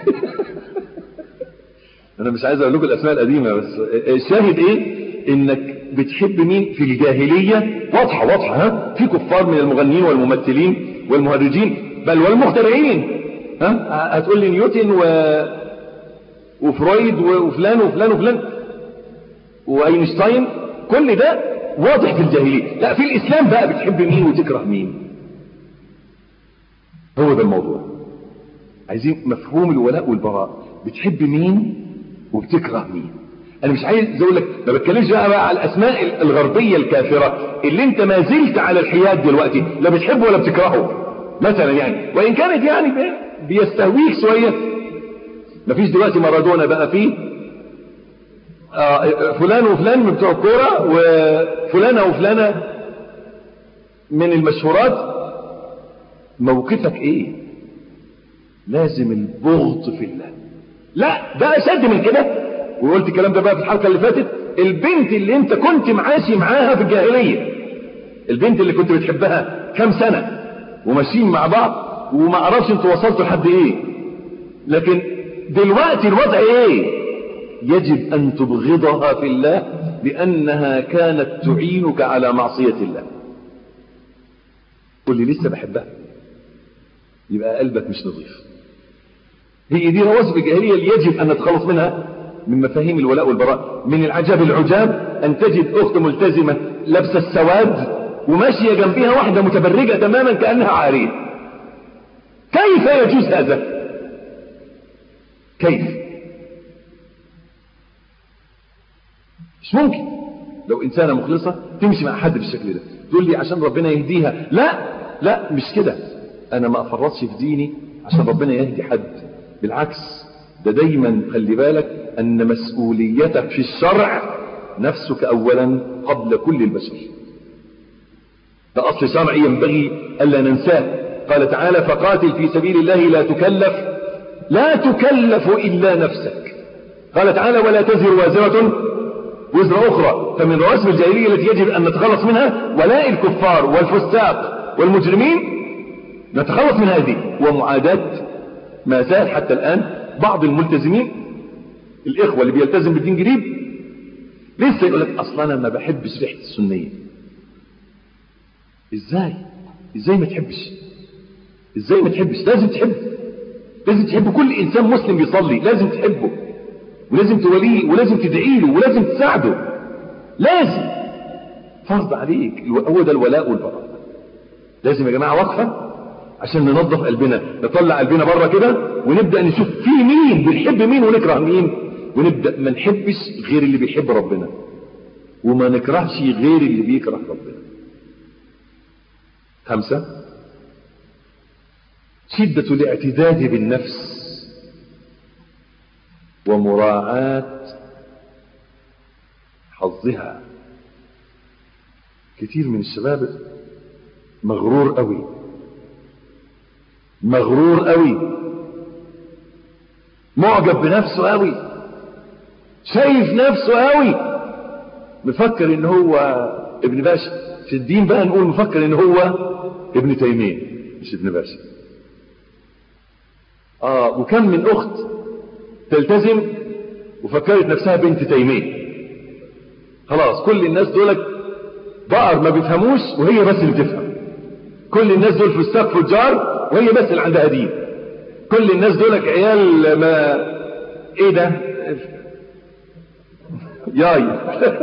انا مش عايز اقول لكم الاسماء القديمة، بس الشاهد ايه؟ انك بتحب مين في الجاهلية واضحة في كفار من المغنيين والممثلين والمهرجين بل والمخترعين. هتقول لي نيوتن وفرويد وفلان وفلان وفلان واينشتاين، كل ده واضح في الجاهلية. لا، في الاسلام بقى بتحب مين وتكره مين. هو ده الموضوع. عايزين مفهوم الولاء والبراء. بتحب مين وبتكره مين. انا مش عايز اقول لك، ما بتكلمش بقى على الاسماء الغربية الكافرة اللي انت ما زلت على الحياد دلوقتي، لا بتحبه ولا بتكرهه مثلا يعني، وان كانت يعني بيستهويك شوية. مفيش دلوقتي مارادونا بقى فيه فلان وفلان من بتوع الكورة وفلانة وفلانة من المشهورات. موقفك ايه؟ لازم البغض في الله. لا، ده اشد من كده. وقلت الكلام ده بقى في الحلقة اللي فاتت. البنت اللي انت كنت معاشي معاها في الجاهلية، البنت اللي كنت بتحبها كام سنة وماشيين مع بعض وما اعرفش انتوا وصلتوا لحد ايه، لكن دلوقتي الوضع ايه؟ يجب ان تبغضها في الله لانها كانت تعينك على معصية الله. قل لي لسه بحبها، يبقى قلبك مش نظيف. هي دي رواسب الجاهلية اللي يجب ان نتخلص منها من مفاهيم الولاء والبراء. من العجاب العجاب ان تجد اخت ملتزمة لابسة السواد وماشية جنبها واحدة متبرجة تماما كأنها عارية. كيف يجوز هذا؟ كيف؟ مش ممكن. لو إنسانة مخلصة تمشي مع حد بالشكل ده تقول لي عشان ربنا يهديها. لا مش كده. أنا ما أفرطش في ديني عشان ربنا يهدي حد، بالعكس. ده دايما خلي بالك أن مسؤوليتك في الشرع نفسك أولا قبل كل البشر. ده أصل شرعي ينبغي ألا ننساه. قال تعالى فقاتل في سبيل الله لا تكلف إلا نفسك. قال تعالى ولا تزر وازرة وزر أخرى. فمن رواسب الجاهلية التي يجب أن نتخلص منها ولاء الكفار والفساق والمجرمين، نتخلص من هذه. ومعاداة ما زال حتى الآن بعض الملتزمين الإخوة اللي بيلتزم بالدين جديد لسه يقول لك أصلا أنا ما بحبش ريحة السنية. إزاي ما تحبش؟ لازم تحب كل إنسان مسلم بيصلي، لازم تحبه ولازم توليه ولازم تدعي له ولازم تساعده. لازم فرض عليك. هو ده الولاء والبراء. لازم يا جماعة وقفة عشان ننظف قلبنا، نطلع قلبنا بره كده ونبدأ نشوف في مين بنحب مين ونكره مين، ونبدأ ما نحبش غير اللي بيحب ربنا وما نكرهش غير اللي بيكره ربنا. 5 شدة الاعتداد بالنفس ومراعاة حظها. كتير من الشباب مغرور قوي، معجب بنفسه قوي، شايف نفسه قوي، مفكر ان هو ابن باشا. في الدين بقى نقول مفكر ان هو ابن تيمية مش ابن باشا. وكم من اخت تلتزم وفكرت نفسها بنت تيمية. خلاص كل الناس دولك بقر ما بيفهموش وهي بس اللي بتفهم. كل الناس دول فساق فجار وهي بس اللي عندها دين. كل الناس دولك عيال ما ايه ده ياي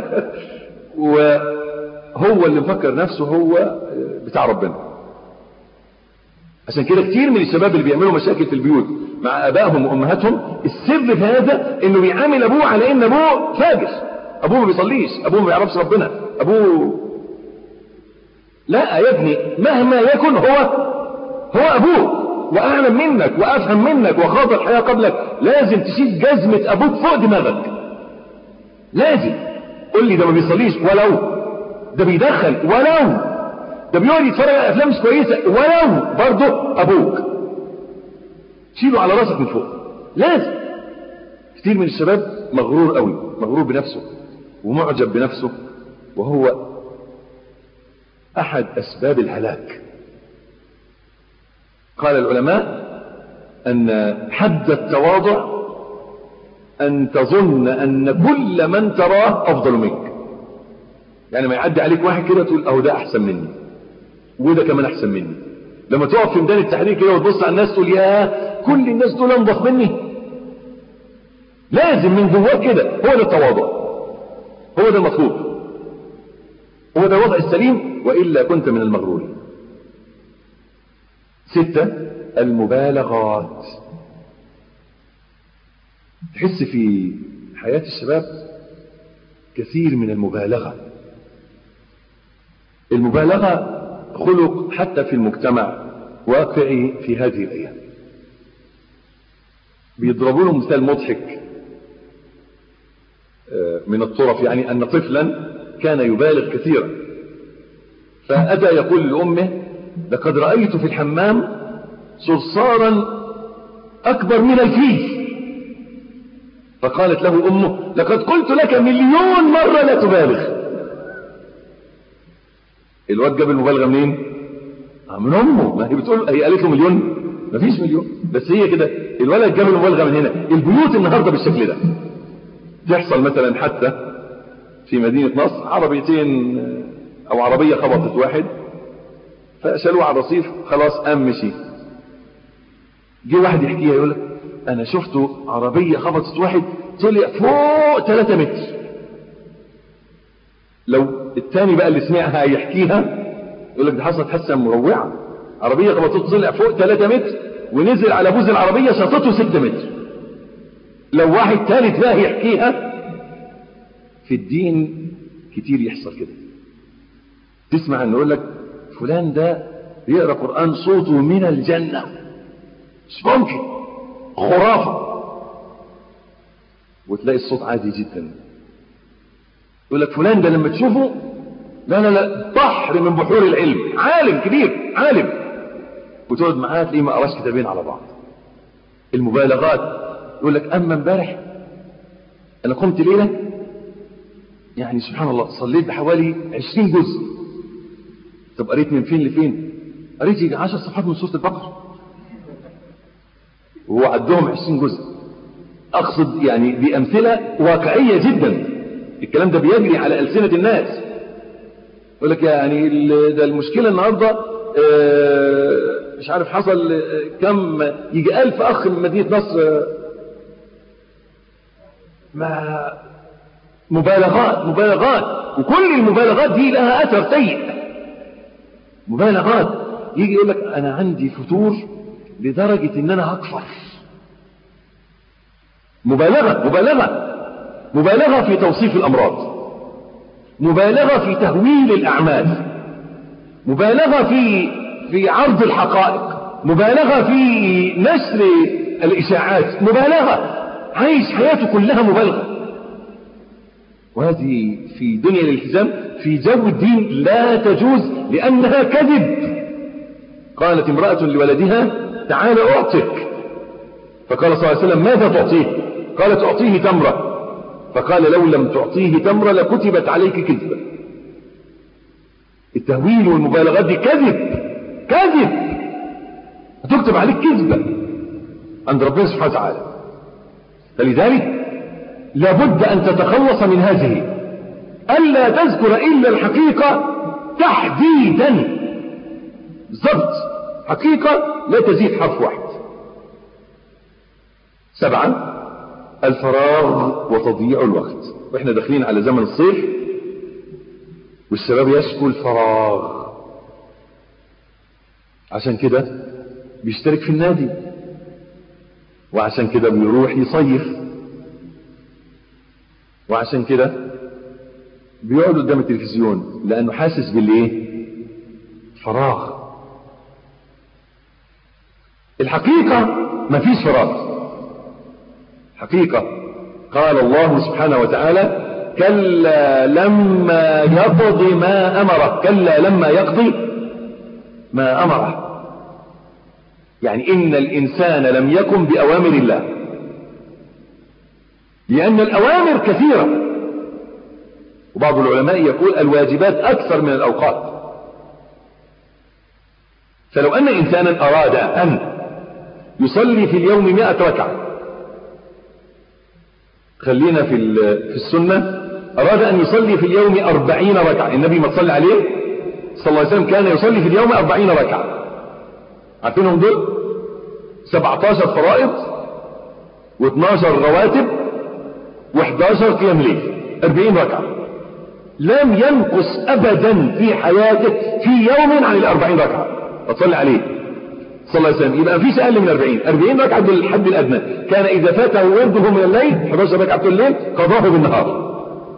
وهو اللي مفكر نفسه هو بتاع ربنا. عشان كده كتير من الشباب اللي بيعملوا مشاكل في البيوت مع ابائهم وامهاتهم السر في هذا انه بيعامل ابوه على ان ابوه فاجر، ابوه ما بيصليش، ابوه ما بيعرفش ربنا، ابوه لا يا ابني، مهما يكن هو أبوك وأعلم منك وأفهم منك وخاض الحياة قبلك، لازم تشيل جزمة أبوك فوق دماغك، لازم. قل لي ده ما بيصليش، ولو ده بيدخل، ولو ده بيقعد يتفرج على أفلام مش كويسة، ولو برضه أبوك، شيله على راسك من فوق، لازم. كتير من الشباب مغرور قوي، مغرور بنفسه ومعجب بنفسه، وهو أحد أسباب الهلاك. قال العلماء أن حد التواضع أن تظن أن كل من تراه أفضل منك. يعني ما يعدي عليك واحد كده تقول أهو ده أحسن مني وده كمان أحسن مني. لما تقف في ميدان التحرير كده وتبص على الناس تقول يا كل الناس دول أنضف مني. لازم من جواك كده، هو ده التواضع، هو ده المطلوب، هو ده الوضع السليم، وإلا كنت من المغرورين. 6 المبالغات. تحس في حياة الشباب كثير من المبالغة. المبالغة خلق حتى في المجتمع واقعي في هذه الأيام. بيضربوا له مثال مضحك من الطرف، يعني أن طفلا كان يبالغ كثيرا، فأتى يقول لأمه لقد رأيت في الحمام صرصارا أكبر من الفيل. فقالت له أمه لقد قلت لك 1,000,000 مرة لا تبالغ. الواد جاب المبالغة منين؟ من أمه. ما هي بتقول، هي قالت له 1,000,000، مفيش 1,000,000، بس هي كده الولد جاب المبالغة من هنا. البيوت النهاردة بالشكل ده تحصل مثلا حتى في مدينة نصر، عربيتين أو عربية خبطت واحد فشالوه على الرصيف، خلاص قام مشي. جه واحد يحكيها يقول لك أنا شفته عربية خبطت واحد طلع فوق 3 متر. لو الثاني بقى اللي سمعها يحكيها يقول لك ده حصلت حادثة مروعة، عربية خبطته طلع فوق 3 متر ونزل على بوز العربية شاطته 6 متر. لو واحد ثالث بقى يحكيها. في الدين كتير يحصل كده، تسمع انه يقول لك فلان ده بيقرأ قرآن صوته من الجنة، مش ممكن، خرافة، وتلاقي الصوت عادي جدا. يقول لك فلان ده لما تشوفه لا بحر من بحور العلم، عالم كبير، عالم، وتقعد معاه تلاقيه ما قراش كتابين على بعض. المبالغات. يقول لك اما امبارح انا قمت ليله يعني سبحان الله صليت بحوالي 20 جزء. طب قريت من فين لفين؟ قريت يجي 10 صفحات من سورة البقرة، وهو عدهم 20 جزء. اقصد يعني دي امثلة واقعية جدا، الكلام ده بيجري على ألسنة الناس. يقول لك يعني ده المشكلة النهاردة مش عارف حصل كم، يجي 1000 اخ من مدينة نصر. ما مبالغات، وكل المبالغات دي لها اثر سيء. مبالغات، يجي يقول لك انا عندي فتور لدرجة ان انا هكفر. مبالغة في توصيف الامراض، مبالغة في تهويل الاعمال، مبالغة في عرض الحقائق، مبالغة في نشر الاشاعات، مبالغة، عايش حياته كلها مبالغة. وهذه في دنيا الالتزام في جو الدين لا تجوز، لأنها كذب. قالت امرأة لولدها تعال أعطك، فقال صلى الله عليه وسلم ماذا تعطيه؟ قالت أعطيه تمرة، فقال لو لم تعطيه تمرة لكتبت عليك كذبة. التهويل والمبالغات دي كذب، هتكتب عليك كذبة عند ربنا سبحانه وتعالى. فلذلك لابد أن تتخلص من هذه، ألا تذكر إلا الحقيقة تحديدا، بالضبط، حقيقة لا تزيد حرف واحد. 7 الفراغ وتضييع الوقت. وإحنا داخلين على زمن الصيف والشباب يشكو الفراغ، عشان كده بيشترك في النادي، وعشان كده بيروح يصيف، وعشان كده بيقعد قدام التلفزيون، لأنه حاسس بالإيه؟ فراغ. الحقيقة مفيش فراغ. حقيقة قال الله سبحانه وتعالى كلا لما يقضي ما أمره، كلا لما يقضي ما أمره، يعني إن الإنسان لم يكن بأوامر الله، لأن الأوامر كثيرة، وبعض العلماء يقول الواجبات أكثر من الأوقات. فلو أن إنسانا أراد أن يصلي في اليوم 100 ركعة، خلينا في السنة، أراد أن يصلي في اليوم 40 ركعة، النبي ما تصلي عليه صلى الله عليه وسلم كان يصلي في اليوم 40 ركعة، عارفينهم دول؟ 17 فرائض و12 رواتب و11 قيام ليل، 40 ركعة. لم ينقص أبدا في حياته في يوم عن 40 ركعة أتصلي عليه صلى الله عليه وسلم. يبقى مفيش أقل من 40 ركعة بالحد الأدنى. كان إذا فاته ورده من الليل 11 ركعة في الليل قضاه بالنهار.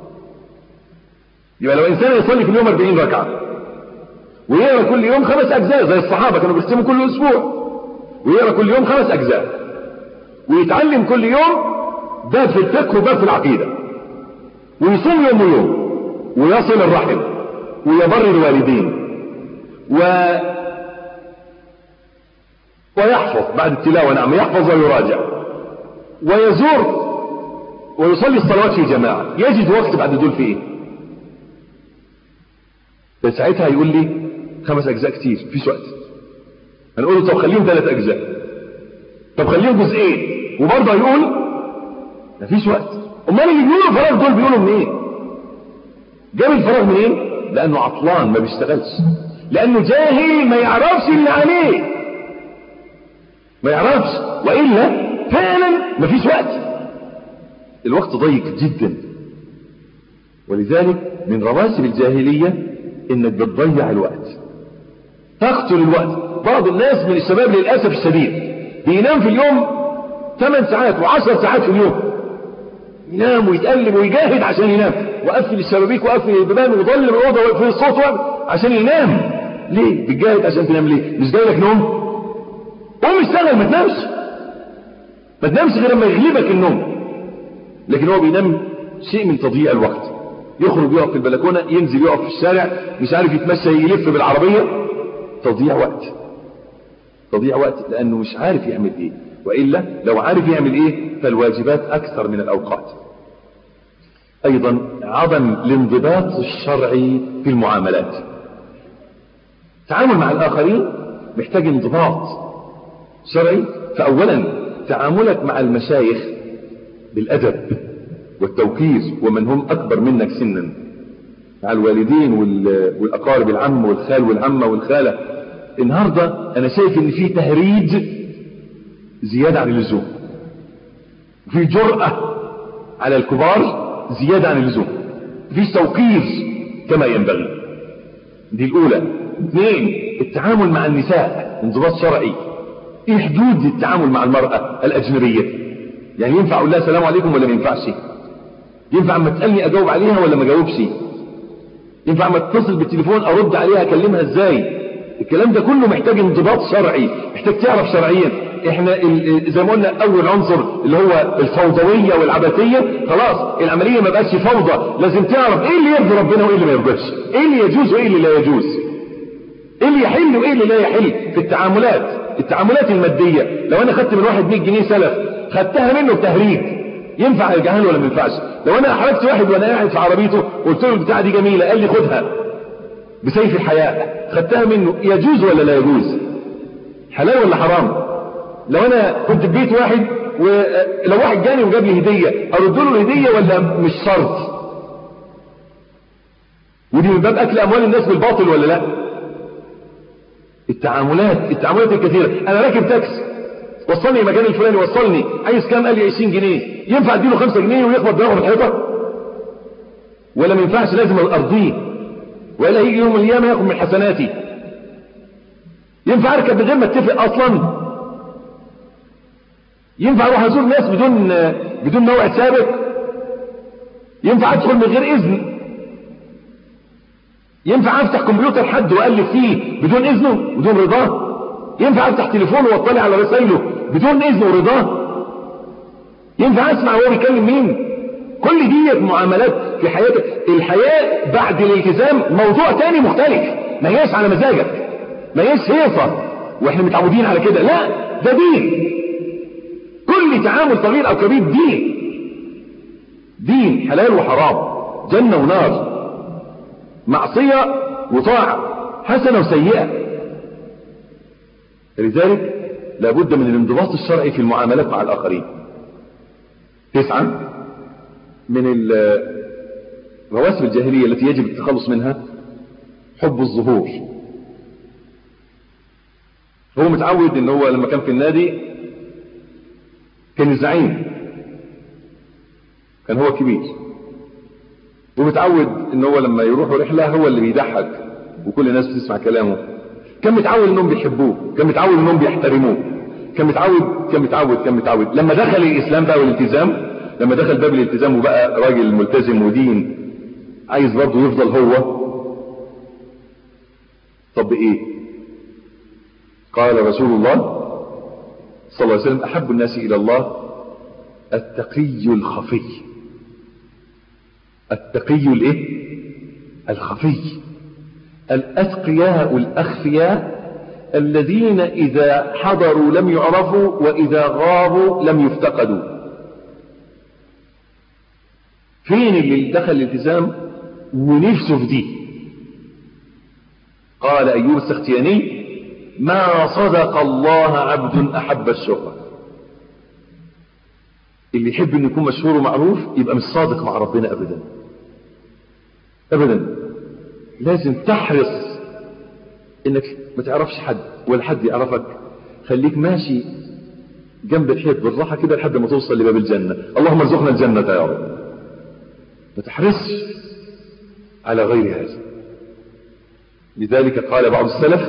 يبقى لو إنسان يصلي في اليوم 40 ركعة ويقرأ كل يوم 5 أجزاء زي الصحابة كانوا بيقسموا كل أسبوع، ويقرأ كل يوم 5 أجزاء، ويتعلم كل يوم باب في الفقه وباب في العقيدة، ويصوم يوم ويوم، ويصل الرحم، ويبر الوالدين، ويحفظ بعد التلاوة، نعم يحفظ ويراجع، ويزور ويصلي الصلوات في جماعة، يجد وقت بعد دول في ايه؟ ساعتها يقول لي 5 أجزاء كتير، فيش وقت. هنقول له طب خليهم 3 أجزاء، طب خليهم جزئين، وبرضه يقول مفيش وقت. امال اللي بيقولوا الفراغ دول بيقولوا منين؟ إيه؟ جاب الفراغ منين؟ إيه؟ لأنه عطلان ما بيشتغلش، لأنه جاهل ما يعرفش اللي عليه، ما يعرفش، وإلا فعلا مفيش وقت. الوقت ضيق جدا، ولذلك من رواسب الجاهلية انك بتضيع الوقت، تقتل الوقت. بعض الناس من الشباب للأسف الشديد بينام في اليوم 8 ساعات و10 ساعات في اليوم، ينام ويتقلب ويجاهد عشان ينام، وقفل الشبابيك وقفل البيبان وضلم الأوضة وقفل الصوت عشان ينام. ليه بتجاهد عشان تنام؟ ليه مش جاي لك نوم؟ قوم اشتغل، ما تنامش غير لما يغلبك النوم. لكن هو بينام شيء من تضييع الوقت، يخرج يقف في البلكونة، ينزل يقف في الشارع، مش عارف يتمشى، يلف بالعربية، تضييع وقت لأنه مش عارف يعمل ايه. وإلا لو عارف يعمل ايه فالواجبات أكثر من الأوقات. أيضا عدم الانضباط الشرعي في المعاملات. التعامل مع الآخرين محتاج انضباط شرعي. فأولا تعاملك مع المشايخ بالأدب والتوقير، ومن هم أكبر منك سنا، مع الوالدين والأقارب، العم والخال والعمة والخالة. النهاردة أنا شايف إن في تهريج زيادة عن اللزوم، في جرأة على الكبار زيادة عن اللزوم، في توقير كما ينبغي. دي الأولى. 2 التعامل مع النساء انضباط شرعي. ايه حدود التعامل مع المرأة الأجنبية؟ يعني ينفع أقول لها السلام عليكم ولا ما ينفعش؟ ينفع اما تسألني أجاوب عليها ولا ما أجاوبش؟ ينفع اما تتصل بالتليفون أرد عليها أكلمها إزاي؟ الكلام ده كله محتاج انضباط شرعي، محتاج تعرف شرعيا. احنا زي ما قلنا أول عنصر اللي هو الفوضوية والعبثية، خلاص العملية ما بقاش فوضى، لازم تعرف ايه اللي يرضي ربنا وايه اللي ما يرضيش، ايه اللي يجوز وايه اللي لا يجوز، ايه اللي يحل وايه اللي لا يحل في التعاملات المادية. لو انا خدت من واحد 100 جنيه سلف، خدتها منه بتهريج، ينفع ارجعها له ولا ما ينفعش؟ لو انا احرجت واحد وانا قاعد في عربيته قلت له البتاعه دي جميله، قال لي خدها بسيف الحياء، خدتها منه، يجوز ولا لا يجوز؟ حلال ولا حرام؟ لو انا كنت في بيت واحد ولو واحد جاني وجاب لي هديه، ارد له الهديه ولا مش شرط؟ ودي من باب اكل اموال الناس بالباطل ولا لا؟ التعاملات الكثيره. انا راكب تاكسي، وصلني المكان الفلاني، وصلني، عايز كام؟ قال لي 20 جنيه. ينفع اديله 5 جنيه ويخبط دماغه في الحيطه ولا ما ينفعش؟ لازم ارضيه، ولا يجي يوم القيامه ياخد من حسناتي. ينفع اركب من غير ما اتفق اصلا؟ ينفع اروح ازور ناس بدون موعد سابق؟ ينفع ادخل من غير اذن؟ ينفع افتح كمبيوتر حد والف فيه بدون اذنه بدون رضاه؟ ينفع افتح تليفونه واطلع على رسائله بدون اذنه ورضاه؟ ينفع اسمع وهو بيكلم مين؟ كل دي معاملات في حياتك. الحياة بعد الالتزام موضوع تاني مختلف، ما هياش على مزاجك، ما هياش هيصة واحنا متعودين على كده، لا ده دين. كل تعامل صغير او كبير دين حلال وحرام، جنة ونار، معصية وطاعة، حسنة وسيئة. لذلك لابد من الانضباط الشرعي في المعاملات مع الآخرين. 9 من رواسب الجاهلية التي يجب التخلص منها حب الظهور. هو متعود ان هو لما كان في النادي كان الزعيم، كان هو كبير، ومتعود ان هو لما يروحوا رحلة هو اللي بيضحك وكل الناس بتسمع كلامه. كان متعود انهم بيحبوه، كان متعود انهم بيحترموه، كان متعود. لما دخل الاسلام بقى والالتزام، لما دخل باب الالتزام وبقى راجل ملتزم ودين، عايز برضه يفضل هو. طب ايه؟ قال رسول الله صلى الله عليه وسلم: احب الناس الى الله التقي الخفي. التقي الايه؟ الخفي. الاتقياء الاخفياء الذين اذا حضروا لم يعرفوا واذا غابوا لم يفتقدوا. فين اللي دخل الالتزام ونفسه في دي؟ قال ايوب السختياني: ما صدق الله عبد احب الشهرة. اللي يحب انه يكون مشهور ومعروف يبقى مش صادق مع ربنا ابدا ابدا. لازم تحرص انك ما تعرفش حد ولا حد يعرفك. خليك ماشي جنب الحيط بالراحة كده لحد ما توصل لباب الجنة. اللهم ارزقنا الجنة يا رب. ما تحرصش على غير هذا. لذلك قال بعض السلف: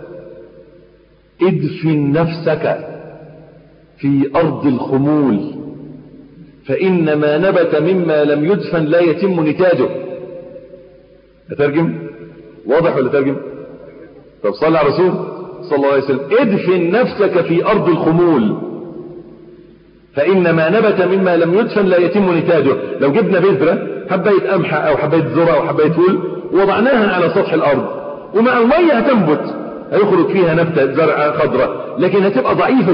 ادفن نفسك في أرض الخمول فإن ما نبت مما لم يدفن لا يتم نتاجه. أترجم؟ واضح ولا ترجم؟ طب صلى على رسول صلى الله عليه وسلم: ادفن نفسك في أرض الخمول فإن ما نبت مما لم يدفن لا يتم نتاجه. لو جبنا بذرة، حباية قمحة أو حباية ذرة أو حباية فول، وضعناها على سطح الأرض ومع المية هتنبت، هيخرج فيها نبتة زرعة خضراء، لكن هتبقى ضعيفة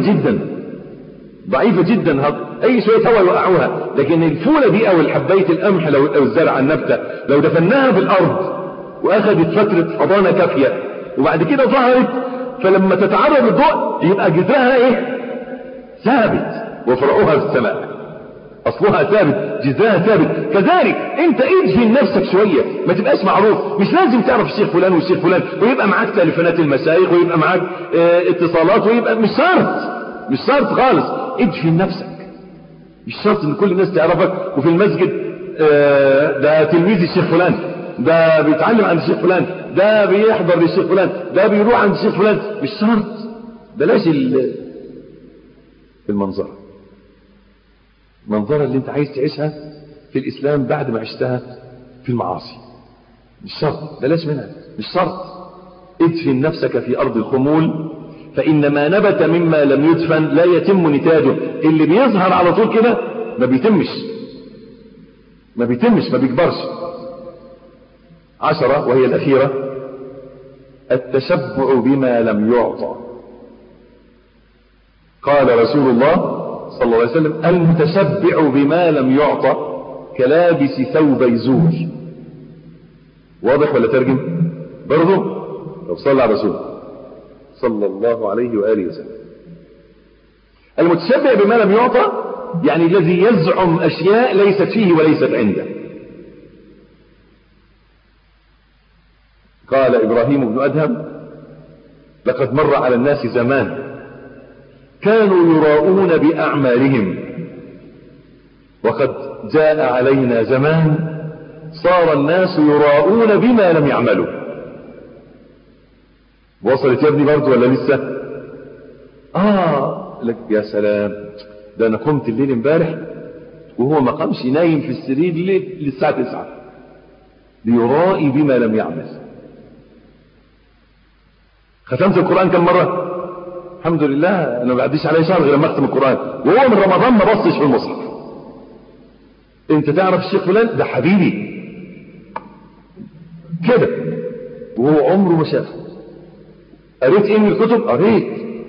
جدا، أي شوية هواء يوقعوها. لكن الفولة دي أو الحباية القمح أو الزرعة النبتة لو دفناها في الأرض وأخذت فترة حضانة كافية وبعد كده ظهرت، فلما تتعرض للضوء يبقى جذرها ايه؟ ثابت، وفرعها في السماء. اصلها ثابت، جذرها ثابت. كذلك انت ادفن نفسك شوية، ما تبقاش معروف. مش لازم تعرف الشيخ فلان والشيخ فلان ويبقى معاك تليفونات المشايخ ويبقى معاك اتصالات ويبقى مش شرط خالص. ادفن نفسك. مش شرط ان كل الناس تعرفك وفي المسجد ده تلميذ الشيخ فلان، ده بيتعلم عند الشيخ فلان، ده بيحضر للشيخ فلان، ده بيروح عند الشيخ فلان. مش شرط. بلاش المنظرة اللي انت عايز تعيشها في الاسلام بعد ما عشتها في المعاصي. مش شرط، بلاش منها، مش شرط. ادفن نفسك في ارض الخمول فان ما نبت مما لم يدفن لا يتم نتاجه. اللي بيظهر على طول كده ما بيتمش، ما بيكبرش. 10 وهي الأخيرة: التشبع بما لم يعطى. قال رسول الله صلى الله عليه وسلم: المتشبع بما لم يعطى كلابس ثوب زور. واضح ولا ترجم؟ برضو؟ طب صلى على رسول صلى الله عليه وآله وسلم. المتشبع بما لم يعطى يعني الذي يزعم أشياء ليست فيه وليست عنده. قال إبراهيم بن أدهم: لقد مر على الناس زمان كانوا يراؤون بأعمالهم، وقد جاء علينا زمان صار الناس يراؤون بما لم يعملوا. وصلت يا ابني برضو ولا لسه؟ لك يا سلام، ده أنا قمت الليل امبارح وهو ما قامش، نايم في السرير للساعة 9 ليرائي بما لم يعمل. ختمت القرآن كم مرة؟ الحمد لله أنا ما بعديش عليه شهر غير لما أختم القرآن، وهو من رمضان ما بصش في المصحف. أنت تعرف الشيخ فلان ده حبيبي كده، وهو عمره ما شافه. قريت إيه من الكتب؟ قريت.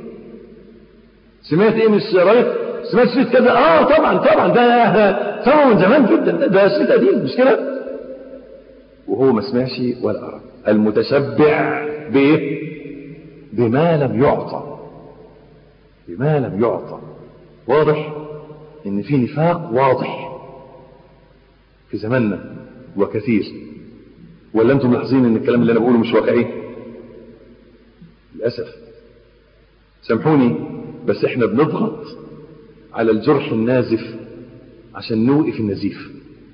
سمعت إيه من الشرايط؟ سمعت شريط كذا. طبعا ده سمعه من زمان جدا، ده شريط قديم مش كده؟ وهو ما سمعش ولا قرأ. المتشبع بإيه؟ بما لم يعطى، بما لم يعطى. واضح ان في نفاق واضح في زماننا وكثير، ولا انتم ملاحظين ان الكلام اللي انا بقوله مش واقعي؟ للاسف سامحوني، بس احنا بنضغط على الجرح النازف عشان نوقف النزيف.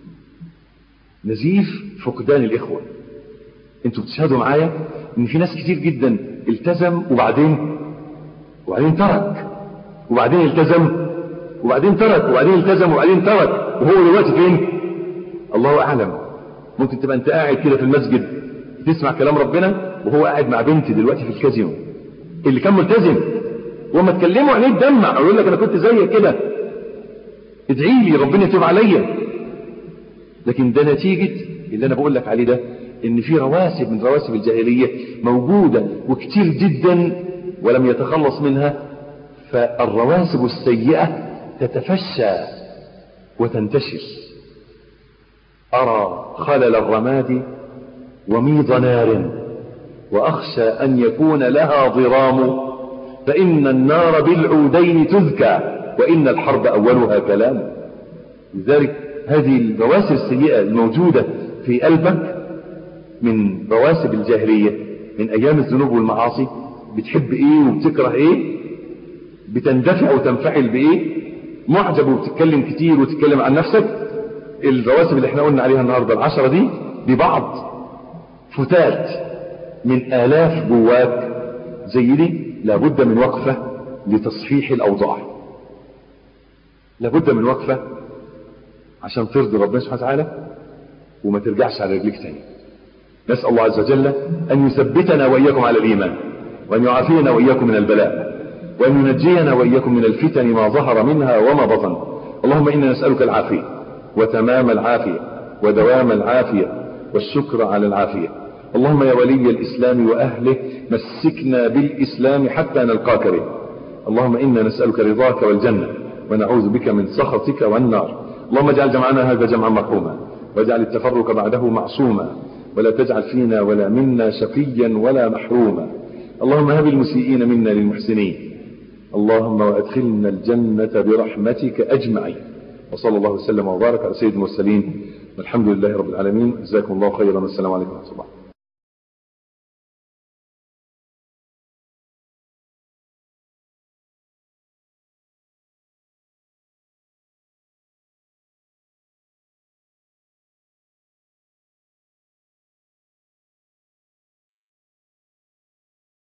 نزيف فقدان الاخوه. انتوا بتشهدوا معايا ان في ناس كتير جدا التزم وبعدين ترك، وبعدين التزم وبعدين ترك، وبعدين التزم وبعدين ترك، وهو دلوقتي فين؟ الله اعلم. ممكن تبقى انت قاعد كده في المسجد تسمع كلام ربنا، وهو قاعد مع بنتي دلوقتي في الكازينو اللي كان ملتزم، وما تكلموا عليه تدمع ويقول لك انا كنت زيك كده، ادعي لي ربنا يتوب عليا. لكن ده نتيجه اللي انا بقول لك عليه ده، ان في رواسب من رواسب الجاهليه موجوده وكتير جدا ولم يتخلص منها، فالرواسب السيئه تتفشى وتنتشر. ارى خلل الرماد وميض نار، واخشى ان يكون لها ضرام، فان النار بالعودين تذكى، وان الحرب اولها كلام. لذلك هذه الرواسب السيئه الموجوده في قلبك من رواسب الجاهلية، من أيام الذنوب والمعاصي، بتحب إيه وبتكره إيه، بتندفع وتنفعل بإيه، معجب وبتتكلم كتير وتتكلم عن نفسك. الرواسب اللي احنا قلنا عليها النهاردة 10 دي ببعض فتات من آلاف جواك زي دي، لابد من وقفة لتصحيح الأوضاع، لابد من وقفة عشان ترضي ربنا سبحانه وتعالى وما ترجعش على رجليك تاني. نسأل الله عز وجل أن يثبتنا وإياكم على الإيمان، وأن يعافينا وإياكم من البلاء، وأن ينجينا وإياكم من الفتن ما ظهر منها وما بطن. اللهم إنا نسألك العافية وتمام العافية ودوام العافية والشكر على العافية. اللهم يا ولي الإسلام وأهله مسكنا بالإسلام حتى نلقاك به. اللهم إنا نسألك رضاك والجنة، ونعوذ بك من سخطك والنار. اللهم اجعل جمعنا هذا جمعا مرحوما، واجعل التفرق بعده معصوما، ولا تجعل فينا ولا منا شقيا ولا محروما. اللهم هب المسيئين منا للمحسنين. اللهم وادخلنا الجنة برحمتك أجمعين. وصلى الله وسلم وبارك على سيد المرسلين، والحمد لله رب العالمين. جزاكم الله خيرا، والسلام عليكم ورحمة الله.